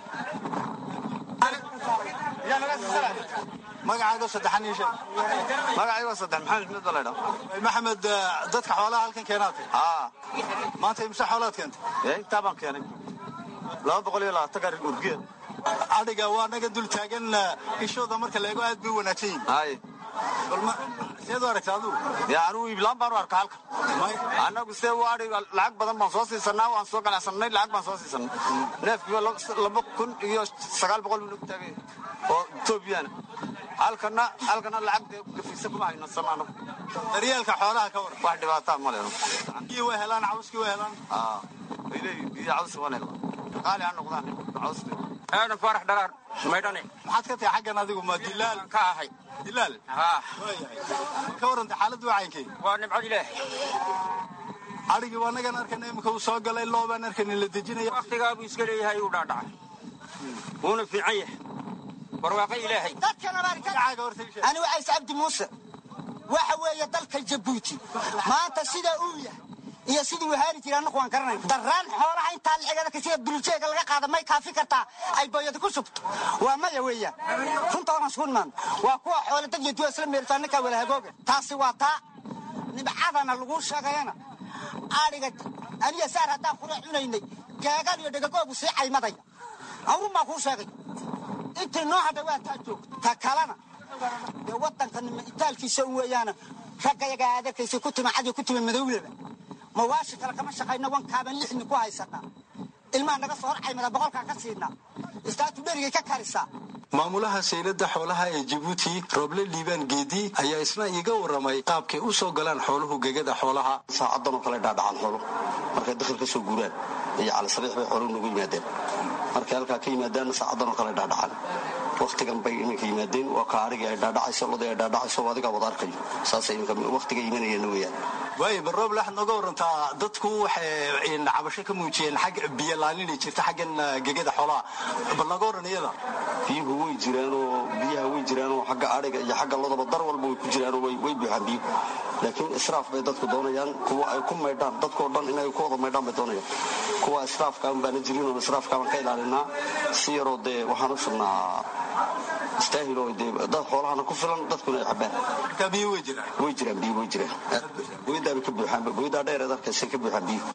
magacaaga saddexan ii sheeg magacayga saddex maxamed mid baa laydhaa maxamed dadka xoolaha halkan keenaatay haa maanta imse xoolaad keentay ee intaa baan keenay laba boqol iyo labaatan gaari urgiya adhiga waa naga dul taagan ishooda marka la eego aad bay wanaagsan yihiin hay balma seedo aragtaa adu yaanu iblaan baan arkaa halka anagu see waa adhiga lacag badan baan soo siisanaa waan soo ganacsanay lacag baan soo siisanay neefkiiba laba kun iyo sagaal boqol uu nagu taagay oo Ethiopian halkana halkana lacag gafiisa kuma hayno samaano daryeelka xoolaha ka war wax dhibaato ma leeyo kii way helaan cawskii way helaan ah ilay iyo caws wana qaali aan noqdaan caws ana farax dharar maydane maxaad ka tahay xaggan adigu ma dilaal ka ahay dilaal ha ka waran xaaladdu wacankay waa nimco ilaahay adhigi waa nagan arkanay imika uu soo galay loobaan arkanay la dejinaya waqtigaabu iska leeyahay uu dhaadhacay wuuna fiican yahay barwaaqo ilaahay dadkana ani wacays cabdi muuse waxa weeye dalka Jabuuti maanta sida uu yahay iyo sidii uu haari jiray anagu waan garanay daraan xoolaha inta lacagada ka sida bulshada laga qaado may kaafi kartaa ay booyada ku subto waa maya weeyaan runta waan sugnaan waa kuwa xoolo dad iyo isla meeltaan ka wada hagooga taasi waa taa nibcadana lagu shaqeeyana ariga aniga saar hadaa qura cunaynay gaagan iyo dhagagoobu si caymadaya awru ma ku sheegay inta noo hada waa taa joogta kalana ee wadankan itaalkiisa u weeyana ragayaga aadakaysa ku timacad ku timay madowlaba ma waashi kala kama shaqayna wan kaaban lixni ku haysana ilmaha naga soo caymada boqolka ka siina istaatu beriga ka karisa maamulaha saylada xoolaha ee Djibouti Roble Liban Geedi ayaa isna iiga waramay qaabkay u soo galaan xooluhu gegada xoolaha saacadan oo kale dhaadhacan xoolo markay dakhil ka soo guuraan iyo cala sariix bay xooluhu nagu yimaadeen markay halka ka yimaadaan saacadan oo kale dhaadhacan waqtigan bay inay yimaadeen waa kaariga ay dhaadhacayso looda ay dhaadhacayso adiga wada arkayo saasay inka waqtiga yimaanayeen weeyaan way baroob lax naga warantaa dadku waxay in cabasho ka muujiyeen xag biyo laalin jirta xagan gegada xoolaha bal naga waranayada biyuhu way jiraan oo biyaha way jiraan oo xagga ariga iyo xagga lodaba dar walba way ku jiraan way way buuxaan biyo laakiin israaf bay dadku doonayaan kuwa ay ku maydhaan dadku dhan inay ku wada maydhaan bay doonayaan kuwa israafka aan baan jirin oo israafka aan ka ilaalinaa si yaroo de waxaan u sugnaa istaahilo dad xoolahana ku filan dadkuna ay xabaan ka biyo way jiraan way jiraan biyo way jiraan wayda ka buuxaan wayda dheer ee dadka si ka buuxaan biyo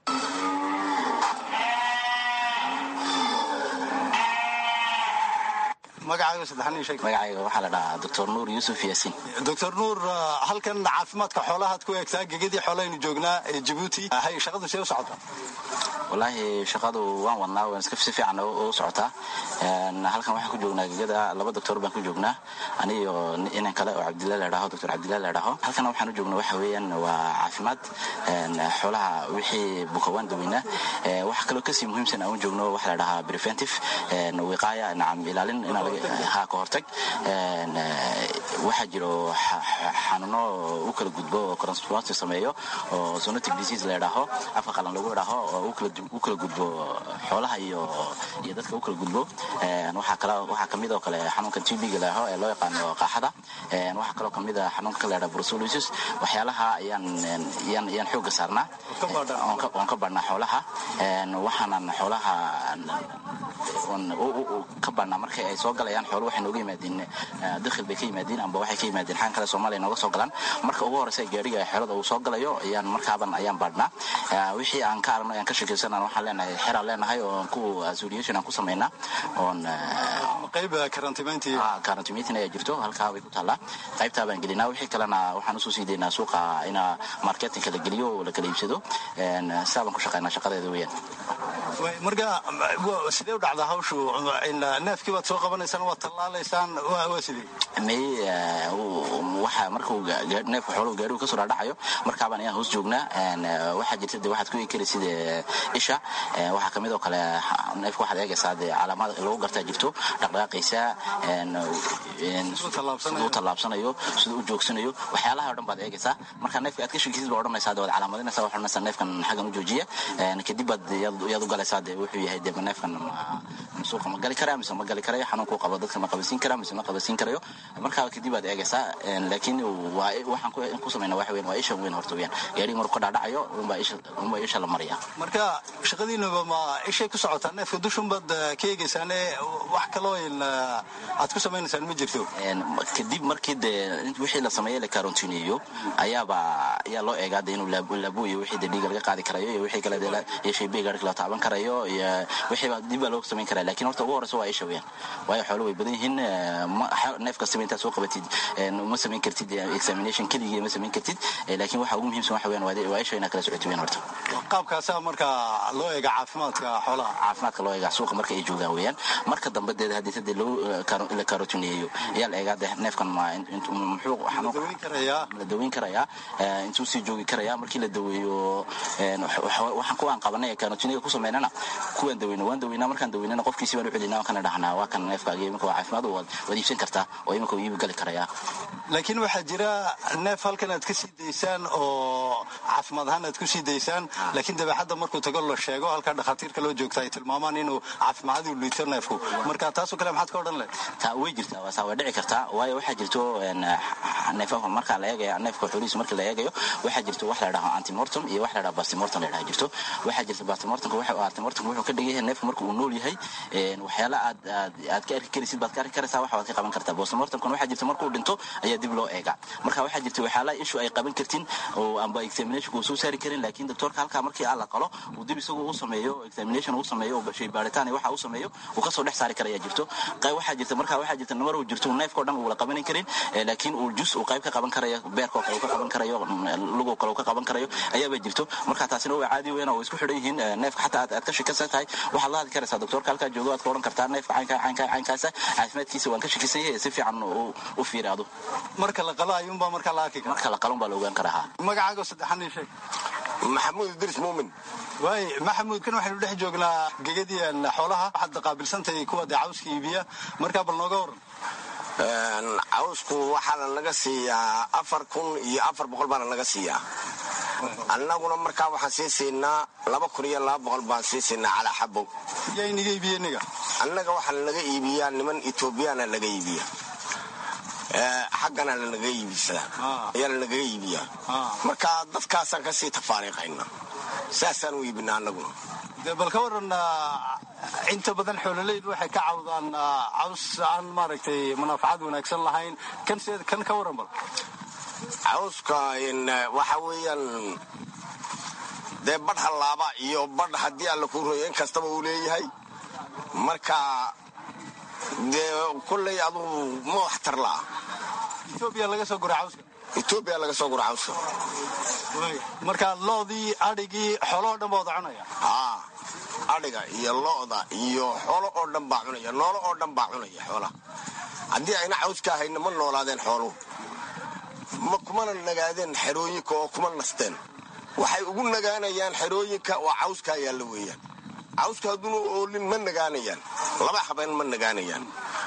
magacaaga saddexan sheeg magacaaga waxa la dhahaa Doctor Nuur Yusuf Yaasin Doctor Nuur halkan caafimaadka xoolaha ku eegtaa gegadii xoolaha joognaa ee Djibouti hay shaqadu soo socota wallahi shaqadu waan wadnaa waan iska fiican oo socota een halkan waxaan ku joognaa gegada laba doctor baan ku joognaa aniyo inaan kale oo Cabdillah la dhaho Doctor Cabdillah la dhaho halkan waxaan u joognaa waxa weeyaan waa caafimaad een xoolaha wixii bukaan daweyna ee wax kale ka sii muhiimsan aan u joogno waxa la dhahaa preventive een wiqaaya nacam ilaalin in ha ka hortag een waxa jiro xanuuno u kala gudbo transplant sameeyo oo zoonotic disease la dhaho afka qalan lagu dhaho oo u kala u kala gudbo xoolaha iyo iyo dadka u kala gudbo een waxa kale waxa kamid oo kale xanuunka T B ga laho ee loo yaqaan qaaxada een waxa kale kamid ah xanuunka la yiraahdo brucellosis waxyaalaha ayaan ayaan ayaan xoog saarnaa oo ka badna xoolaha een waxaan xoolaha oo ka badna markay ay soo galayaan xoolo waxay nooga yimaadeen dakhil bay ka yimaadeen amba waxay ka yimaadeen xan kale Soomaaliya nooga soo galaan marka ugu horeysa gaariga xeelada uu soo galayo ayaan markaaban ayaan badnaa wixii aan ka arno ayaan ka shaqeysanaa waxaan leenahay xeeral leenahay oo ku association aan ku sameeynaa oo qayb karantiimayntii ah karantiimayntii ay jirto halka way ku taala qaybta baan gelinaa wixii kalena waxaan u soo siideynaa suuqa ina marketing kala geliyo oo la kala iibsado een saaban ku shaqeynaa shaqadeeda weeyaan marka sidee u dhacdaa hawshu in neefkii waad soo qabanaysaan waad tallaalaysaan waa sidii may waxa markuu neefku xoolo gaarigu ka soo dhacayo markaabaan ayaan hoos joognaa een waxa jirta waxaad ku eekay sida isha waxa kamid oo kale neefku waxa laga saaday calaamad lagu gartaa jirto dhaqdhaqaaqaysa een soo talaabsanayo sida uu joogsanayo waxyaalaha oo dhan baad eegaysaa marka neefka aad ka shaqeysid baa odhanaysaa dawad calaamadinaysa waxa odhanaysaa neefkan xagan u joojiya een kadib baad yaad u galaysaa wuxuu yahay dib neefkan suuqa ma gali karaa mise ma gali karayo xanuunku qabo dadka ma qabasiin karaa mise ma qabasiin karayo marka kadib baad eegaysaa laakiin laakiin waxaan ku sameynaa waxa weyn waa isha weyn horta weeyaan gaariga markuu ka dhaadhacayo unbaa isha unbaa isha la mariyaa marka shaqadiinaba ma ishay ku socotaa neefka dushunbaad ka eegaysaan wax kaloo aad ku sameynaysaan ma jirto kadib markii dee wixii la sameeyey la karantiiniyo ayaaba ayaa loo eegaa dee inuu laabuyo wixii dee dhiiga laga qaadi karayo iyo wixii kale dee iyo shaybiga gaarka la taaban karayo iyo wixii dib baa loo sameyn karaa laakiin horta ugu horeysa waa isha weeyaan waayo xoolo way badan yihiin neefka sameynta soo qabatid ma sameyn kartid examination kaliya ma sameyn kartid laakiin waxa ugu muhiimsan waxa weeyaan waa isha inaad kala socoto weeyaan horta qaabkaas marka loo eega caafimaadka xoolaha caafimaadka loo eega suuqa marka ay joogaan weeyaan marka dambe dee hadii sadii loo la karantiiniyo ayaa la eegaa dee neefkan ma intuu muxuu xanuun daweyn karayaa la daweyn karayaa intuu sii joogi karayaa markii la daweeyo waxaan ku aan qabanay karantiiniga ku sameynana kuwan daweyna waan daweyna markaan daweynana qofkiisa baan u celinaa kana dhaxnaa waa kan neefkaaga imika waa caafimaad oo wad iibsan kartaa oo imika uu iib gali karayaa laakiin waxaa jira neef halkan aad ka sii daysaan oo caafimaad ahaan aad ku sii daysaan laakiin dabeecadda markuu tago la sheego halka dhakhaatiirka loo joogta ay tilmaamaan inuu caafimaadii u liito neefku marka taasoo kale maxaad ka odhan lehed taa way jirtaa waa saa way dhici kartaa waayo waxaa jirto neefaha marka la eegayo neefka xoolihiisa marka la eegayo waxaa jirto wax la yidhaahdo antimortem iyo wax la yidhaahdo bastimortem la yidhaahdo jirto waxaa jirta bastimortemka waxa antimortemka wuxuu ka dhigan yahay neefka marka uu nool yahay waxyaala aad aad ka arki karaysid baad ka arki karaysaa waxa waad ka qaban kartaa bastimortemkan waxaa jirta markuu dhinto ayaa dib loo eegaa marka waxaa jirta waxyaala ishu ay qaban kartiin oo amba examination uu soo saari karin laakiin doctorka halka markii aan la qalo uu dib isagu u sameeyo examination uu sameeyo oo shay baaritaan waxa uu sameeyo uu ka soo dhex saari karaya jirto qayb waxaa jirta marka waxaa jirta namar uu jirto neefka dhan uu la qaban karin laakiin uu jus uu qayb ka qaban karayo beerka uu ka qaban karayo lugo kale uu ka qaban karayo ayaaba jirto marka taasina waa caadi weyn oo isku xidhan yihiin neefka xataa aad ka shakisan tahay waxa la hadli karaysaa doctorka halka joogo aad ka oran kartaa neefka caynka caynka caynkaas caafimaadkiisa waan ka shakisan yahay si fiican u fiiraado marka la qalo ayuun baa marka la arki karaa marka la qalo baa la ogaan karaa magacaaga saddexan ii sheeg maxamuud idris muumin waay maxamuud kan waxaynu dhex joognaa gegadiyan xoolaha waxaad qaabilsantahay kuwa dee cawska iibiya markaa bal nooga waran cawsku waxaana laga siiyaa afar kun iyo afar boqol baana laga siiyaa annaguna markaa waxaan sii siinaa laba kun iyo laba boqol baan sii siinaa calaa xabo yaa inaga iibiye niga annaga waxaa laga iibiyaa niman etoobiyaana laga iibiya xaggana lanaga iibisada ayaa lanaga iibiyaa marka dadkaasaan kasii tafaariiqayna saasaan u iibinaa annaguna de bal ka waran inta badan xoololeydu waxay ka cawdaan caws aan maaragtay munaafacad wanaagsan lahayn kan kan ka waran bal cawska waxa weeyaan dee badh hallaaba iyo badh haddii alla ku royo in kastaba uu leeyahay marka dee kulley adugu ma waxtar la'a etoobiya laga soo gura cawska etoobiya laga soo gura cawska marka loodii adhigii xooloo dhan baa wada cunaya haa adhiga iyo lo'da iyo xoolo oo dhan baa cunaya noolo oo dhan baa cunaya xoolaha haddii ayna cawska ahayna ma noolaadeen xooluhu ma kumana nagaadeen xerooyinka oo kuma nasteen waxay ugu nagaanayaan xerooyinka oo cawskaa yaalla weeyaan cawska hadduuna oolin ma nagaanayaan laba habeen ma nagaanayaan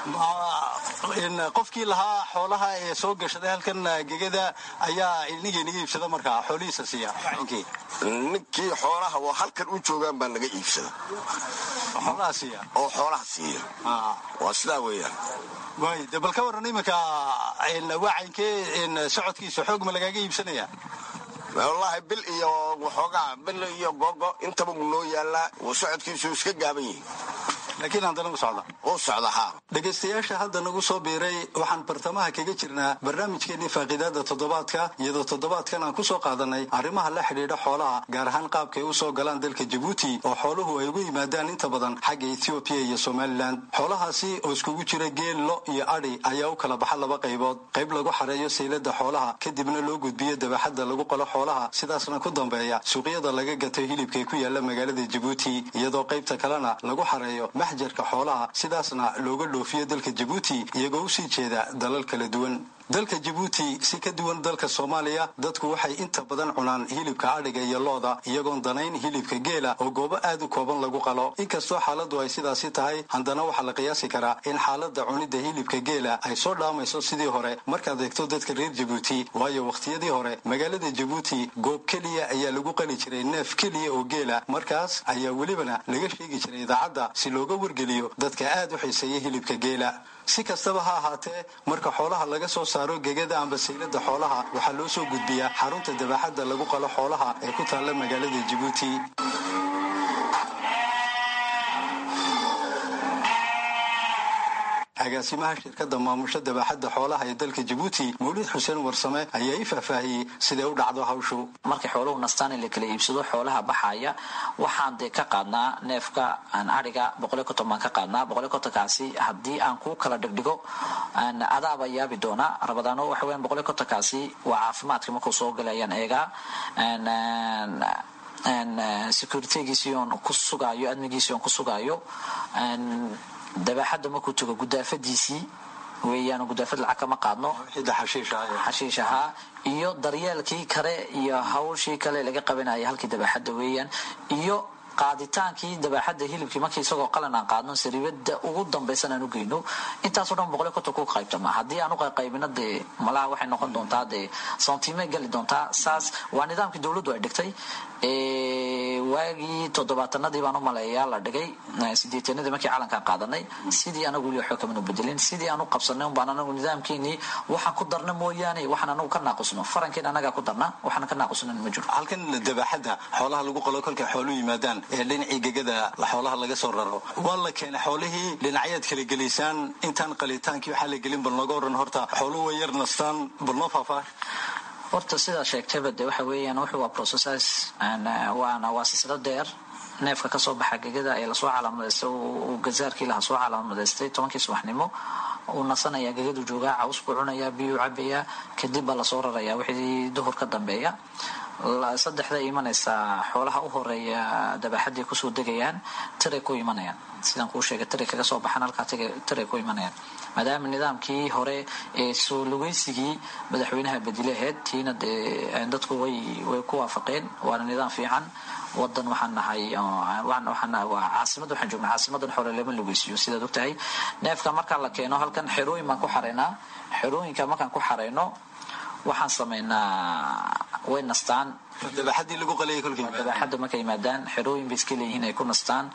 qofkii lahaa xoolaha ee soo gashaday halkan gegada ayaa ilnigii naga iibsada markaa xoolihiisa siiya ninkii xoolaha oo halkan u joogaan baa naga iibsada xoolaha siiya oo xoolaha siiya waa sidaa weeyaan waay de bal ka waran iminka waacankee socodkiisa xoog ma lagaaga iibsanaya wallaahi bil iyo waxoogaa bil iyo gogo intaba uu noo yaallaa uu socodkiisu iska gaaban yihi laakiin haddana u socda u socda haa dhegaystayaasha hadda nagu soo biiray waxaan bartamaha kaga jirnaa barnaamijkeenii faaqiidaada toddobaadka iyadoo toddobaadkan aan ku soo qaadanay arrimaha la xidhiidha xoolaha gaar ahaan qaabkay u soo galaan dalka jabuuti oo xooluhu ay ugu yimaadaan inta badan xagga ethoobiya iyo somalilan xoolahaasi oo iskugu jira geel lo iyo adhi ayaa u kala baxa laba qaybood qayb lagu xareeyo saylada xoolaha kadibna loo gudbiyo dabaxadda lagu qalo xoolaha sidaasna ku dambeeya suuqyada laga gato hilibkay ku yaala magaalada jabuuti iyadoo qaybta kalena lagu xareeyo maxjarka xoolaha sidaasna looga dhoofiyo dalka jabuuti iyagoo usii jeeda dalal kala duwan dalka jabuuti si ka duwan dalka soomaaliya dadku waxay inta badan cunaan hilibka adhiga iyo looda iyagoon danayn hilibka geela oo goobo aad u kooban lagu qalo inkastoo xaaladu ay sidaasi tahay haddana waxaa la qiyaasi karaa in xaalada cunidda hilibka geela ay soo dhaamayso sidii hore markaad eegto dadka reer jabuuti waayo wakhtiyadii hore magaalada jabuuti goob keliya ayaa lagu qali jiray neef keliya oo geela markaas ayaa welibana laga sheegi jiray idaacadda si looga wargeliyo dadka aad u xiiseeya hilibka geela si kastaba ha ahaatee marka xoolaha laga soo saaro gegada amba saylada xoolaha waxaa loo soo gudbiyaa xarunta dabaxadda lagu qalo xoolaha ee ku taalla magaalada Jabuuti. agaasimaha shirkadda maamusha dabaxadda xoolaha ee dalka Jabuuti Mawlid Xuseen Warsame ayaa i faahfaahiyay sida u dhacdo hawshu. markii xooluhu nastaan in la kala iibsado xoolaha baxaya waxaan de ka qaadnaa neefka aan ariga boqol iyo konton ka qaadnaa boqol iyo konton kaasi haddii aan ku kala dhigdhigo aan adaaba yaabi doona rabadaano waxa weyn boqol iyo konton kaasi waa caafimaadka markuu soo galayaan eega aan aan securitygiisiyoon ku sugayo admigiisiyoon ku sugayo aan dabaxadda markuu tago gudaafadiisii weeyaan gudaafad lacag kama qaadno xashiishaha iyo daryeelkii kale iyo hawshii kale laga qabanaya halkii dabaxadda weeyaan iyo qaaditaankii dabaxadda hilibkii markii isagoo qalan aan qaadno sariibada ugu dambaysan aan u geyno intaasoo dhan boqol iyo konton ku qaybtama haddii aan u qaybino dee malaha waxay noqon doontaa dee sentime gali doontaa saas waa nidaamkii dowladdu ay dhigtay waagii toddobaatanadii baan u maleeyaa la dhigay sideetanadii markii calankaan qaadanay sidii anagu weli waxba kamanu bedelin sidii aan u qabsanay unbaan anagu nidaamkeenii waxaan ku darna mooyaane waxaan anagu ka naaqusno farankeen anagaa ku darna waxaan ka naaqusnan ma jiro. halkan dabaxadda xoolaha lagu qalo kolkay xooluhu yimaadaan ee dhinacii gegada xoolaha laga soo raro waa la keenay xoolihii dhinacyaad kala geliysaan intaan qalitaankii waxaa la gelin bal nooga oran horta xooluhu way yar nastaan bal noo faahfaah. horta sidaa sheegtayba de waxa weeyaan wuxuu waa processes waana waa silsilad dheer neefka ka soo baxa gegada ee lasoo calaamadaystay uu gazaarkii laha soo calaamadaystay tobankii subaxnimo uu nasanaya gegadu joogaa caws buu cunayaa biyuu cabayaa kadib baa lasoo rarayaa wixii duhur ka dambeeya saddexda imanaysa xoolaha u horeeya dabaxadii kusoo degayaan tiray ku imanayaan sidaan kuu sheegay tiray kaga soo baxaan halkaa tiray ku imanayaan maadaama nidaamkii hore ee soo lugaysigii madaxweynaha badilaheed tiina dee dadku way way ku waafaqeen waana nidaam fiican wadan waxaan nahay waxaan waa caasimad waxaan joognaa caasimadan xoolo lama lugaysiyo sidaad ogtahay neefka marka la keeno halkan xerooyin baan ku xareynaa xerooyinka markaan ku xareyno waxaan sameynaa way nastaan dabaxadii lagu qalay kulkii dabaxadda markay yimaadaan xerooyin bay iska leeyihiin ay ku nastaan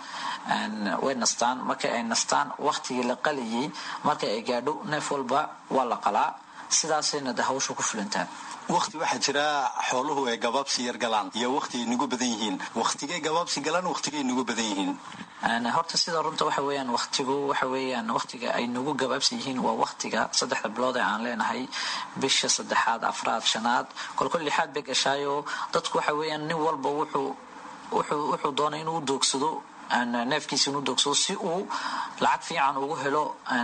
way nastaan marka ay nastaan waqtigii la qalayay marka ay gaadho neef walba waa la qalaa sidaasayna hawshu ku fulantaan. waqti waxaa jira xooluhu ay gabaabsi yar galaan iyo waqti ay nagu badan yihiin waqtigay gabaabsi galaan waqtigay nagu badan yihiin horta sida runta waxa weeyaan waqtigu waxa weeyaan waqtiga ay nagu gabaabsi yihiin waa waqtiga saddexda bilood ee aan leenahay bisha saddexaad afraad shanaad kolkol lixaad bay gashaayo dadku waxa weeyaan nin walba wuxuu wuxuu wuxuu doonay inuu doogsado neefkiisa inuu doogsado si uu lacag fiican ugu helo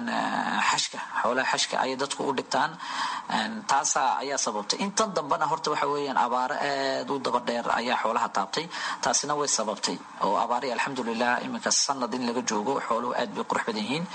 xashka xoolaha xashka ay dadku u dhigtaan taasa ayaa sababtay intan dambana horta waxa weeyaan abaaro aad u daba dheer ayaa xoolaha taabtay taasina way sababtay oo abaari alxamdulilah iminka sanad in laga joogo xooluhu aad bay qurux badan yihiin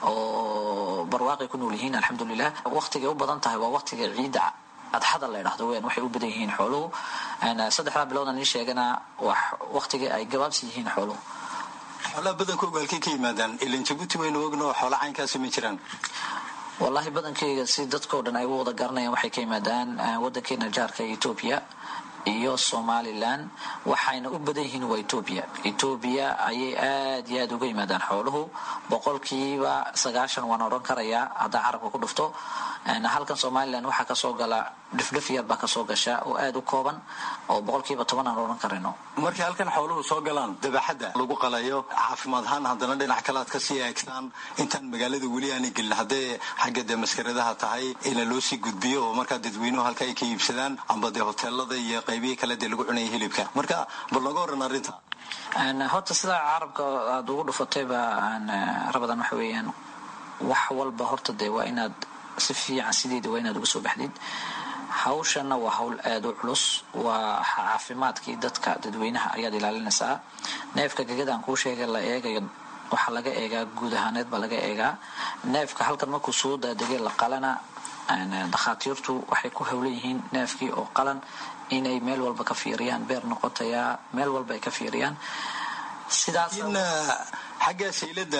oo barwaaqay ku nool yihiin alxamdulilah waqtigay u badan tahay waa waqtiga ciida adxada la yidhaahdo weyn waxay u badan yihiin xooluhu saddexdaa bilowdan ii sheegana waqtigii ay gabaabsi yihiin xooluhu. xoolaha badankooga halkay ka yimaadaan ilan Jabuuti waynu ogno xoola caynkaasi ma jiraan. wallahi badankeyga si dadkoo dhan ay u wada garanayaan waxay ka yimaadaan wadankeena jaarka Ethiopia iyo Somaliland waxayna u badan yihiin waa Ethiopia Ethiopia ayay aad iyo aad uga yimaadaan xooluhu boqolkiiba sagaashan waan oran karayaa hadda carabka ku dhufto halkan Somaliland waxa ka soo gala dhifdhif yar baa ka soo gasha oo aad u kooban oo boqolkiiba toban aan oran karayno. markii halkan xooluhu soo galaan dabaxadda lagu qalayo caafimaad ahaan haddana dhinac kale aad ka sii eegtaan intaan magaalada weli aanay gelin haddee xagga dee maskaradaha tahay in loo sii gudbiyo oo markaa dadweynuhu halka ay ka iibsadaan amba dee hoteelada iyo qaybihii kale dee lagu cunaya hilibka marka bal naga waran arrinta. horta sida carabka aad ugu dhufatayba rabadan waxa weeyaan wax walba horta dee waa inaad si fiican sideeda waa inaad uga soo baxdid hawshana waa hawl aad u culus waa caafimaadkii dadka dadweynaha ayaad ilaalinaysaa neefka gegadaan kuu sheegay la eegayo waxaa laga eegaa guud ahaaneed baa laga eegaa neefka halkan markuu soo daadegay la qalana dakhaatiirtu waxay ku hawlan yihiin neefkii oo qalan inay meel walba ka fiiriyaan beer noqotayaa meel walba ay ka fiiriyaan sidaas xagga saylada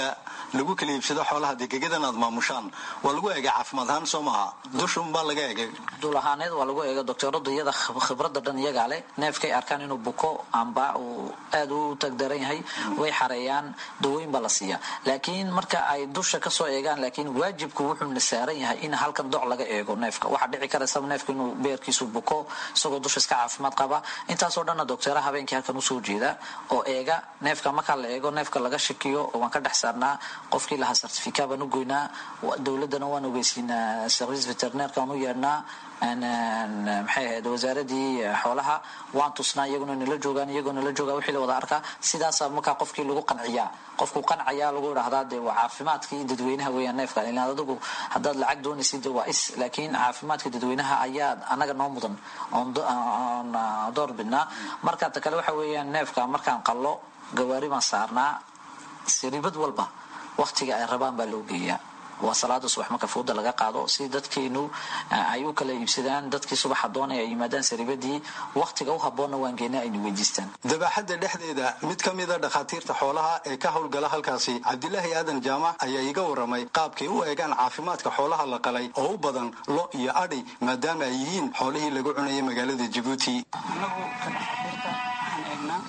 lagu kala iibsado xoolaha degegadan aad maamushaan waa lagu eegay caafimaad ahaan soo maaha dushunbaa laga eegay duul ahaaneed waa lagu eega doctoradu iyada khibradda dhan iyagaa leh neefkay arkaan inuu buko amba uu aad u tagdaran yahay way xareeyaan dawooyin baa la siiyaa laakiin marka ay dusha kasoo eegaan laakiin waajibku wuxuu na saaran yahay in halkan doc laga eego neefka waxaa dhici karaysa neefka inuu beerkiisu buko isagoo dusha iska caafimaad qaba intaasoo dhanna doctoraha habeenkii halkan usoo jeeda oo eega neefka markaa la eego neefka laga shakiyo waan ka dhex saarnaa qofkii lahaa certificate baan u goynaa dowladana waan ogeysiinaa service veterinaire aan u yeedhnaa maxay ahayd wasaaradii xoolaha waan tusnaa iyaguna nala joogaan iyagoo nala joogaa wixii la wada arkaa sidaasaa markaa qofkii lagu qanciyaa qofku qancaya lagu idhaahdaa dee waa caafimaadkii dadweynaha weeyaan neefka ilaa adigu haddaad lacag doonaysid waa is laakiin caafimaadka dadweynaha ayaa anaga noo mudan oon door bidnaa marka ta kale waxa weeyaan neefka markaan qallo gawaari baan saarnaa siribad walba waqtiga ay rabaan baa loo geeyaa waa salaada subax marka fooda laga qaado si dadkeenu ay u kala iibsadaan dadkii subaxa doonaya ay yimaadaan saribadii waqtiga u haboonna waan geynaa aynu weydiistaan dabaxadda dhexdeeda mid ka mida dhakhaatiirta xoolaha ee ka howlgala halkaasi cabdilaahi aadan jaamac ayaa iga waramay qaabkay u eegaan caafimaadka xoolaha la qalay oo u badan lo iyo adhi maadaama ay yihiin xoolihii lagu cunayay magaalada jabuuti anagu ka dhakhaatiirta waxaan eegnaa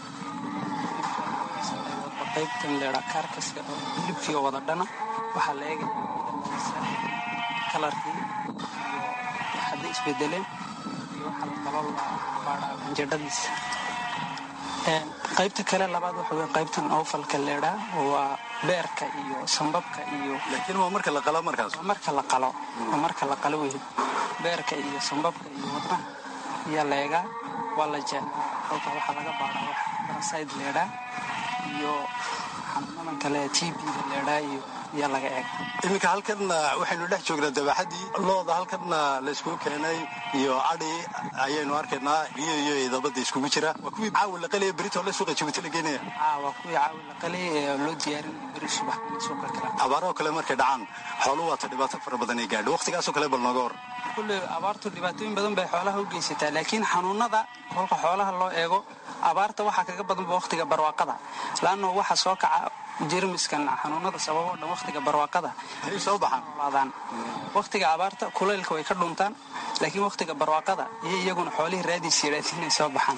qaybtan leedha kaarkaska oo hilibkii oo wada dhana waxaa la eegaya kalarkii iyo hadday isbedeleen iyo waxa la qalo la baadhaa banjadhadiisa qaybta kale labaad waxa wey qaybtan oofalka leedhaa waa beerka iyo sambabka iyo laakiin waa marka la qalo markaas waa marka la qalo waa marka la qalo wey beerka iyo sambabka iyo wadnaha ayaa la eegaa waa la jeexaa halka waxaa laga baadhaa wax parasite leedhaa iyo xanuunadan kale tbda leedhaa iyo yaa laga eeg iminka halkan waxaynu dhex joognaa dabaxadii looda halkanna laysku keenay iyo adhi ayaynu arkaynaa biyo iyo idabada iskugu jira waa kuwii caawi la qalaya berito la suuqa jabuuti la geenaya waa kuwii caawi la qalay ee loo diyaarin beri subax suuqa kale abaaroo kale markay dhacaan xooluhu waata dhibaato fara badan ay gaadho waqtigaasoo kale bal nooga hor kulle abaartu dhibaatooyin badan bay xoolaha u geysataa laakiin xanuunada kolka xoolaha loo eego abaarta waxaa kaga badanba waqtiga barwaaqada laanno waxa soo kaca jermiskan xanuunada sababoo dhan waqtiga barwaaqada ay soo baxaan waqtiga abaarta kulaylka way ka dhuntaan laakiin waqtiga barwaaqada iyo iyaguna xoolihii raadiis yidhaahdiin inay soo baxaan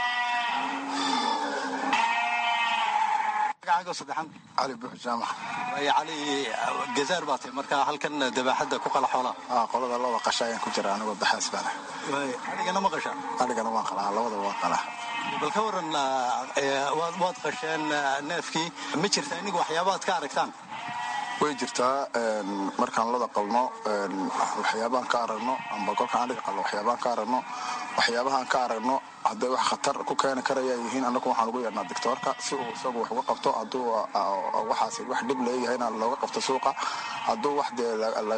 cali buux jaamac way cali gazaar baa tahay marka halkan dabaxadda ku qala xoolaha aa qolada laba qasha ayaan ku jira anigoo baxaas baan way adigana ma qasha adigana waan qalaa labada waa qalaa bal ka waran waad qasheen neefkii ma jirta iniga waxyaabaad ka aragtaan way jirtaa markaan lada qalno waxyaabaan ka aragno amba kolkaan adhiga qalno waxyaabaan ka aragno waxyaabahaan ka aragno hadday wax khatar ku keeni karaya yihiin annagu waxaan ugu yeernaa doctoorka si uu isagu wax uga qabto hadduu waxaas wax dhib leeyahayna looga qabto suuqa hadduu wax dee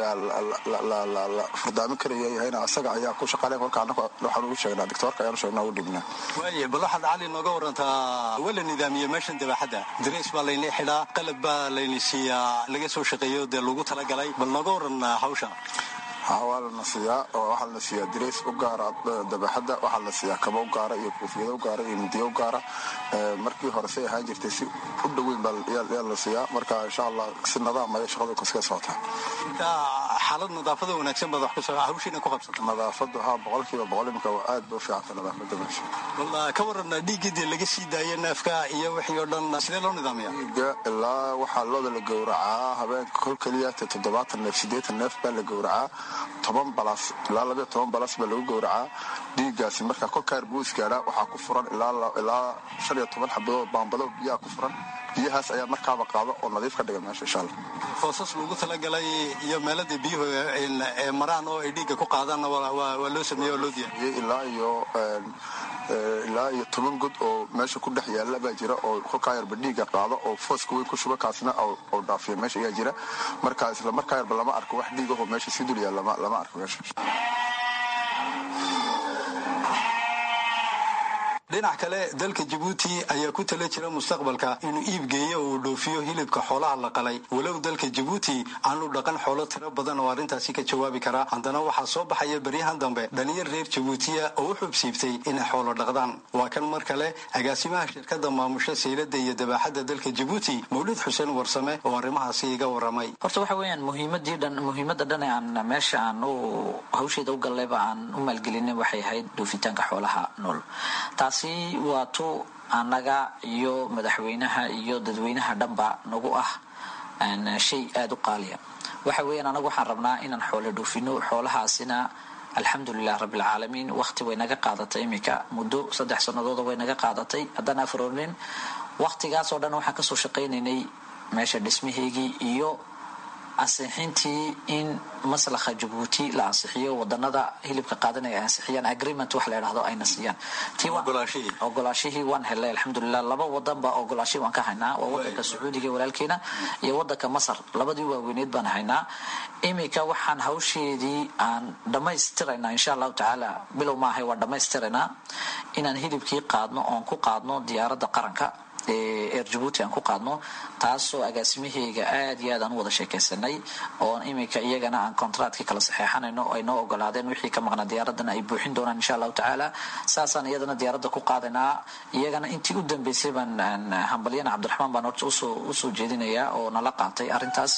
la furdaamin karaya yahayna isaga ayaa ku shaqaleen kolka annagu waxaan ugu sheegnaa doctoorka ayaanu sheegnaa ugu dhibnaa waaye bal waxaad cali nooga warantaa waa la nidaamiyey meeshan dabaxadda dareys baa layni xidhaa qalab baa layni siiyaa laga soo shaqeeyo dee lagu talagalay bal nooga waran hawsha waa lana siiyaa oo waxaa la siiyaa dirays u gaara dabaxadda waxaa la siiyaa kaba u gaara iyo kuufiyada u gaara iyo midiya u gaara markii hore say ahaan jirtay si u dhoweyn baa la siiyaa marka insha allah si nadaam ayay shaqadu kaska socotaa inta xaalad nadaafada wanaagsan baad wax ku soo hawshiina ku qabsata nadaafadu haa boqolkiiba boqol imika waa aad buu fiicanta nadaafada meesha walla ka waran dhiiggii laga sii daayay neefka iyo wixii oo dhan sidee loo nidaamiyaa dhiigga ilaa waxaa looda la gowracaa habeenka kol keliya toddobaatan neef siddeetan neef baa la gowracaa toban balas ilaa labayo toban balas baa lagu gowracaa dhiiggaasi markaa kolkaar buu isgaadhaa waxaa ku furan ilaa shan iyo toban xabadood baambado biyaha ku furan biyahaas ayaa markaaba qaado oo nadiif ka dhiga meesha insha allah foosas lagu talagalay iyo meelada biyuhu ee maraan oo ay dhiigga ku qaadaanna waa loo sameeyey oo loo diyaariyey ilaa iyo ilaa iyo toban god oo meesha ku dhex yaalla baa jira oo kolkaa yarba dhiigga qaado oo fooska weyn ku shuba kaasna oo dhaafiya meesha ayaa jira markaa isla markaa yarba lama arko wax dhiig ahoo meesha si dul yaal lama arko meesha dhinac kale dalka jabuuti ayaa ku tala jira mustaqbalka inuu iibgeeyo oo uu dhoofiyo hilibka xoolaha la qalay walow dalka jabuuti aanu dhaqan xoolo tiro badan oo arrintaasi ka jawaabi kara haddana waxaa soo baxaya beryahan dambe dhalinyar reer jabuutiya oo u xubsiibtay inay xoolo dhaqdaan waa kan mar kale agaasimaha shirkada maamusha saylada iyo dabaaxadda dalka jabuuti mawlid xuseen warsame oo arrimahaasi iga waramay. horta waxa weeyaan muhiimadii dhan muhiimada dhan ee aan meesha aan u hawsheeda u gallayba aan u maalgelinay waxay ahayd dhoofitaanka xoolaha nool. taasi waa tu annaga iyo madaxweynaha iyo dadweynaha dhanba nagu ah shay aada u qaaliya. waxa weeyaan anagu waxaan rabnaa inaan xoolo dhoofino xoolahaasina alxamdulilah rabbilcaalamiin waqti way naga qaadatay iminka muddo saddex sanadooda way naga qaadatay haddaan afroonin waqtigaasoo dhan waxaan kasoo shaqaynaynay meesha dhismaheygii iyo ansixintii in maslaxa jabuuti la ansixiyo wadanada hilibka qaadanaya ay ansixiyaan agreement wax la yidhaahdo ayna siiyaan ogolaashihii waan helay alxamdulilah laba wadan baa ogolaashi waan ka haynaa waa wadanka sacuudiga walaalkeena iyo wadanka masar labadii waaweyneed baan haynaa iminka waxaan hawsheedii aan dhammaystiraynaa insha allahu tacaala bilow maahay waa dhammaystiraynaa inaan hilibkii qaadno oon ku qaadno diyaaradda qaranka eer jabuuti aan ku qaadno taasoo agaasimaheyga aad iyo aad aan u wada sheekaysanay oo iminka iyagana aan contractkii kala saxeexanayno ay noo ogolaadeen wixii ka maqnaa diyaaradana ay buuxin doonaan insha allahu tacaala saasaan iyadana diyaaradda ku qaadaynaa iyagana intii u dambeysay baan hambalyana cabdiraxmaan baan horta usoo usoo jeedinayaa oo nala qaatay arrintaas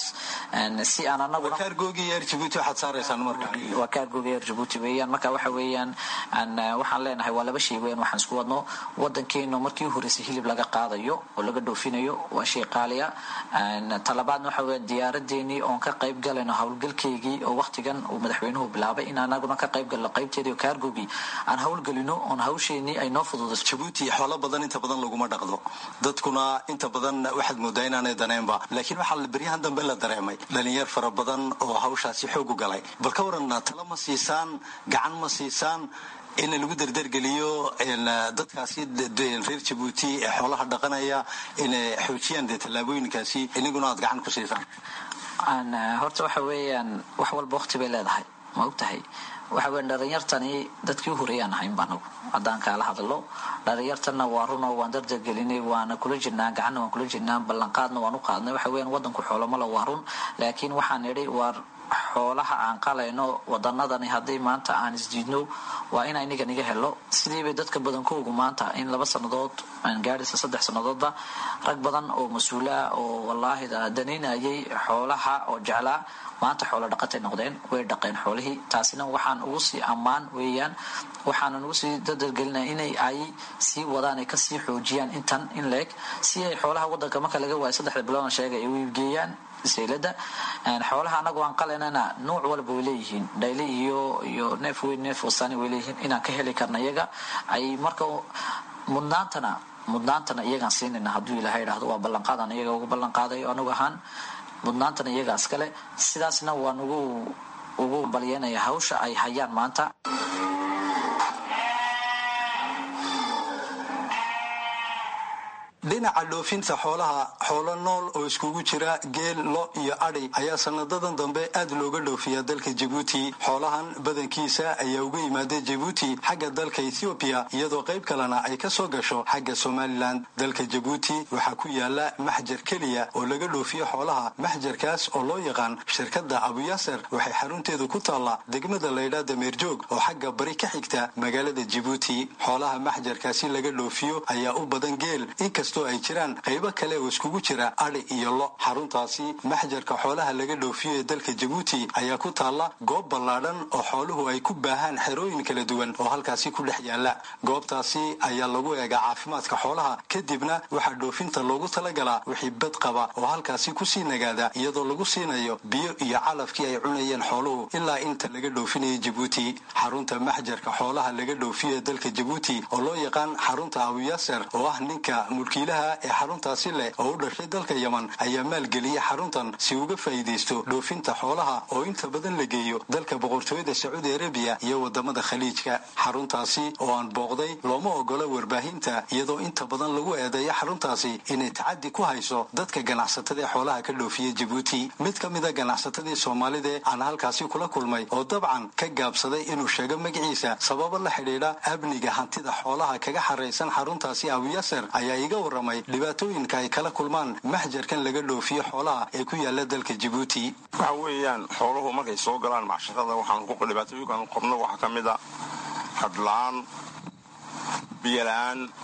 si aan anaguna waa kaargoogi eer jabuuti waxaad saaraysaan marka waa kaargoogi eer jabuuti weeyaan marka waxa weeyaan waxaan leenahay waa laba shay weeyaan waxaan isku wadno wadankeena markii u horeysay hilib laga qaadayo oo laga dhoofinayo waa shay qaaliya talabaadna waxa weeye diyaaradeenii oon ka qayb galayno howlgalkeygii oo waqtigan uu madaxweynuhu bilaabay in anaguna ka qayb galno qaybteedii oo kaargoogii aan howlgelino oon hawsheenii ay noo fududayso. jabuuti xoolo badan inta badan laguma dhaqdo dadkuna inta badan waxaad moodaa inaanay daneenba laakiin waxaa beryahan dambe la dareemay dhalinyar fara badan oo hawshaasi xoog u galay bal ka waran talo ma siisaan gacan ma siisaan in lagu dardargeliyo dadkaasi reer jabuuti ee xoolaha dhaqanaya inay xoojiyaan dee tallaabooyinkaasi inaguna aad gacan ku siisaan? horta waxa weeyaan wax walba waqti bay leedahay ma ogtahay waxa weyan dhalinyartani dadkii u horeeyaan ahayn ba anagu haddaan kaala hadalo dhalinyartana waa runo waan dardargelinay waana kula jirnaa gacanna waan kula jirnaa ballanqaadna waan u qaadnay waxa weeyaan wadanku xoolomala waa run laakiin waxaan idhi waar xoolaha aan qalayno wadanadani haddii maanta aan isdiidno waa in iniga niga helo sidiibay dadka badankoogu maanta in laba sanadood aan gaadhaysa saddex sanadoodba rag badan oo mas-uulaa oo wallaahi danaynayay xoolaha oo jeclaa maanta xoolo dhaqatay noqdeen way dhaqeen xoolihii taasina waxaan ugu sii ammaan weeyaan waxaanan ugu sii dardargelinaya inay ay sii wadaan ay kasii xoojiyaan intan in leeg si ay xoolaha wadanka marka laga waayo saddexda biloodna sheegay ay u iibgeeyaan saylada xoolaha anagu aan qalaynana nuuc walba way leeyihiin dhayli iyo iyo neef weyn neef wasaani way leeyihiin inaan ka heli karna iyaga ay marka mudnaantana mudnaantana iyagaan siinayna hadduu ilaahay idhaahdo waa ballanqaadan iyaga ugu ballanqaadayo anigu ahaan mudnaantana iyagaas kale sidaasna waan ugu ugu balyanaya hawsha ay hayaan maanta. dhinaca dhoofinta xoolaha xoolo nool oo iskugu jira geel lo iyo adhi ayaa sanadadan dambe aad looga dhoofiyaa dalka jabuuti xoolahan badankiisa ayaa uga yimaada jabuuti xagga dalka ethoobiya iyadoo qayb kalena ay ka soo gasho xagga somalilan. dalka jabuuti waxaa ku yaala maxjar keliya oo laga dhoofiyo xoolaha maxjarkaas oo loo yaqaan shirkadda abuyaaser waxay xarunteedu ku taallaa degmada laydhaa dameerjoog oo xagga bari ka xigta magaalada jabuuti. xoolaha maxjarkaasi laga dhoofiyo ayaa u badan geel inkastoo ay jiraan qaybo kale oo iskugu jira adhi iyo lo. xaruntaasi maxjarka xoolaha laga dhoofiyo ee dalka jabuuti ayaa ku taalla goob ballaadhan oo xooluhu ay ku baahaan xerooyin kala duwan oo halkaasi ku dhex yaala. goobtaasi ayaa lagu eegaa caafimaadka xoolaha kadibna waxaa dhoofinta loogu talagalaa wixii bad qaba oo halkaasi kusii nagaada iyadoo lagu siinayo biyo iyo calafkii ay cunayeen xooluhu ilaa inta laga dhoofinaya jabuuti. xarunta maxjarka xoolaha laga dhoofiyo ee dalka jabuuti oo loo yaqaan xarunta abuyaaser oo ah ninka mulki mulkiilaha ee xaruntaasi leh oo u dhashay dalka yeman ayaa maalgeliyey xaruntan si uga faa'iidaysto dhoofinta xoolaha oo inta badan la geeyo dalka boqortooyada sacuudi arabiya iyo wadamada khaliijka. xaruntaasi oo aan booqday looma ogola warbaahinta, iyadoo inta badan lagu eedeeyo xaruntaasi inay tacadi ku hayso dadka ganacsatada ee xoolaha ka dhoofiya Djibouti. mid ka mid a ganacsatadii Soomaalida aan halkaasi kula kulmay oo dabcan ka gaabsaday inuu sheego magaciisa sababo la xidhiidha amniga hantida xoolaha kaga xareysan xaruntaasi Abu Yasser ayaa iga waramay dhibaatooyinka ay kala kulmaan maxjarkan laga dhoofiyo xoolaha ee ku yaala dalka Djibouti. waxa weeyaan xooluhu markay soo galaan macshaqada waxaan ku dhibaatooyinkan qabno waxa kamid ah hadlaan biyalaan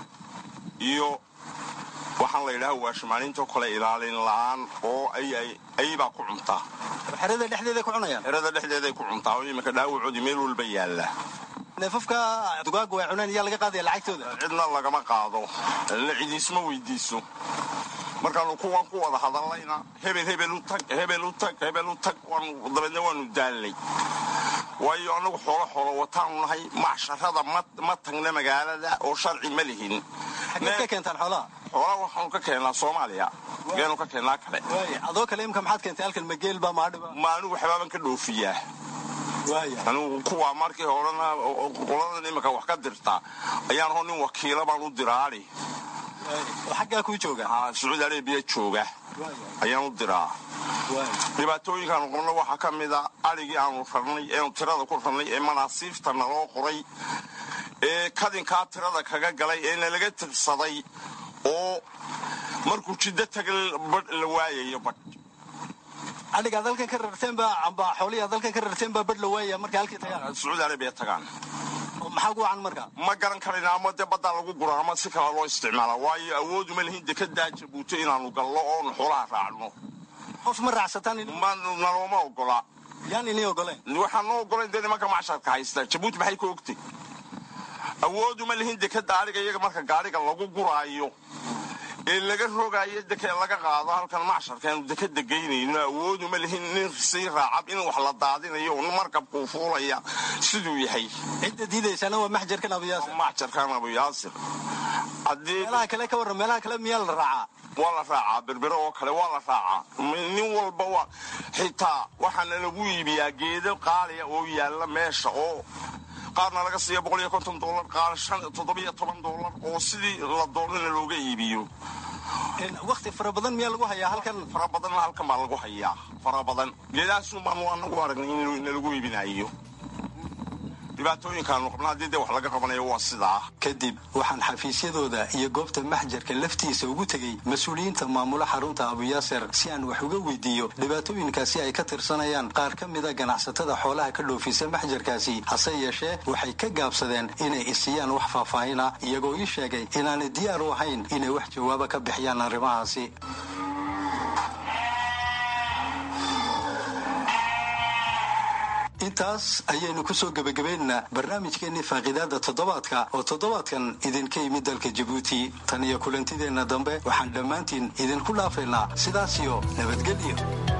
iyo waxaan la yidhaha waashimaaninta kale ilaalin la'aan oo ay ay baa ku cuntaa xerada dhexdeeda ku cunayaan xerada dhexdeeda ku cuntaa oo imika dhaawacoodi meel walba yaala neefafka dugaag way cunaan yaa laga qaadaya lacagtooda cidna lagama qaado la cidiisma weydiiso markaanu kuwan ku wada hadallayna hebel hebel u tag hebel u tag hebel u tag waan dabeedna waanu daalnay waayo anagu xoolo xoolo wataanu nahay macsharada ma tagna magaalada oo sharci ma lihin xagee ka keentaan xoolaha xoolaha waxaanu ka keenaa Soomaaliya geenu ka keenaa kale adoo kale imka maxaad keentay halkan mageel baa maadhiba maanu waxbaaban ka dhoofiyaa anu kuwa markii horena qoladan imika wax ka dirta ayaan hoo nin wakiila baan u diraari xaggaa ku jooga Sacuudi Arabiya jooga ayaan u diraa dhibaatooyinkan qabno waxaa ka mid ah arigii aanu rarnay ee tirada ku rarnay ee manaasiifta naloo qoray ee kadinkaa tirada kaga galay ee nalaga tirsaday oo markuu jiddo tagal badh la waayayo badh adiga dalkan ka rarteen baa amba xooliya dalkan ka rarteen baa badh la waayaya markay halkii tagaan Sacuudi Arabiya tagaan maxaa ugu wacan marka ma garan karina ama dee badda lagu guraa ama si kale loo isticmaalaa waayo awood uma lihin dekedaa Djibouti inaanu gallo oo xoolaha raacno qof ma raacsataan ma nalooma ogola yaan inay ogoleen waxaan noo ogoleen dee nimanka macsharka haysta Djibouti maxay ku ogtay awood uma lihin dekeda ariga iyaga marka gaariga lagu guraayo ee laga rogaayo dekeda laga qaado halkan macsharkan dekeda geynayno awood uma lihin nin si raacab in wax la daadinayo oo markabku fuulaya siduu yahay cidda diidaysana waa maxjarkan Abu Yasser maxjarkan Abu Yasser hadii meelaha kale ka waran meelaha kale miyaa la raacaa waa la raacaa berbero oo kale waa la raacaa nin walba waa xitaa waxaana lagu iibiyaa geedo qaaliya oo yaalla meesha oo qaarna laga siiyo boqol iyo konton dollar qaar shan toddoba iyo toban dollar oo sidii la doonana looga iibiyo waqti fara badan miyaa lagu hayaa halkan fara badan halkan baa lagu hayaa fara badan geedahaasuun baanu anagu aragnay in lagu iibinayo dhibaatooyinkaanu qabnaa haddii dee wax laga qabanayo waa sidaa kadib waxaan xafiisyadooda iyo goobta maxjarka laftiisa ugu tegey mas-uuliyiinta maamula xarunta Abu Yasser si aan wax uga weydiiyo dhibaatooyinkaasi ay ka tirsanayaan qaar ka mida ganacsatada xoolaha ka dhoofisa maxjarkaasi hase yeeshee waxay ka gaabsadeen inay isiyaan wax faahfaahina iyagoo ii sheegay inaanay diyaar u ahayn inay wax jawaaba ka bixiyaan arrimahaasi. intaas ayaynu ku soo gabagabaynaa barnaamijkeennii faaqidaada toddobaadka oo toddobaadkan idinka yimid dalka Djibouti. tan iyo kulantideenna dambe waxaan dhammaantiin idinku dhaafaynaa sidaas iyo nabadgelyo.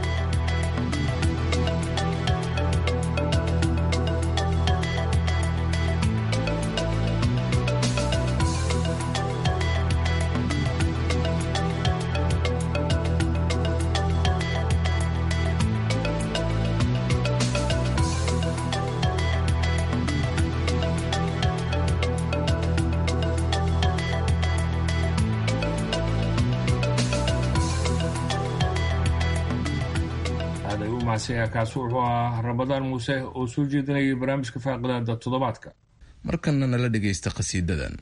kaasi wuxuu ahaa Ramadaan Muuse oo soo jeedinayay barnaamijka faaqidaada toddobaadka. markana nala dhagaysta qasiidadan.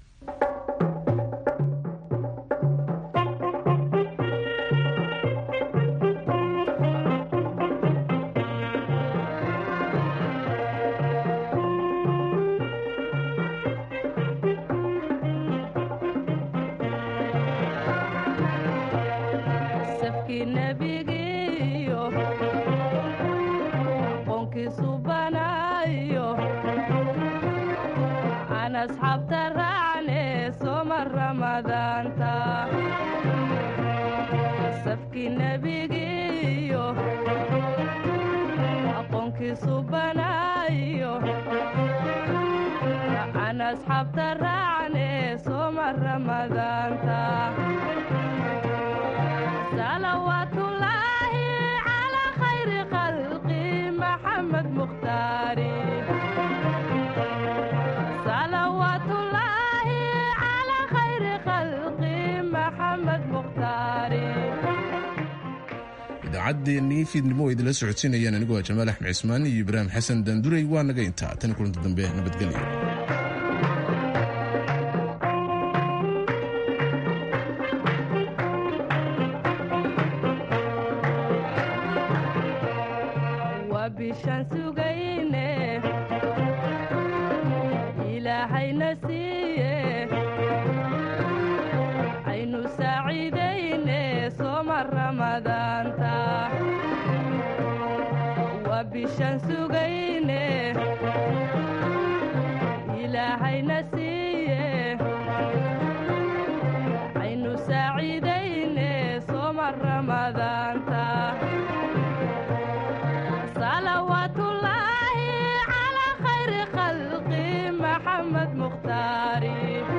أصحاب ترعني سوما soomar ramadaanta salawaatullaahi calaa khayri khalqi maxamed mukhtaari salawaatullaahi calaa khayri khalqi maxamed mukhtaari idaacaddeennii fiidnimo oo idinla socodsiinayaan anigoo jamaal axmed cismaan iyo ibraahim xasan daanduray waa naga intaa tan kulanta dambe nabadgelyo waa bishaan sugayne ilaahayna siiye aynu saaciidayne soomar ramadaanta waa bishaan sugayne ilaahayna siiye aynu saaciidayne soomar ramadaanta salawaatullaahi calaa khayri khalqi maxamed mukhtaari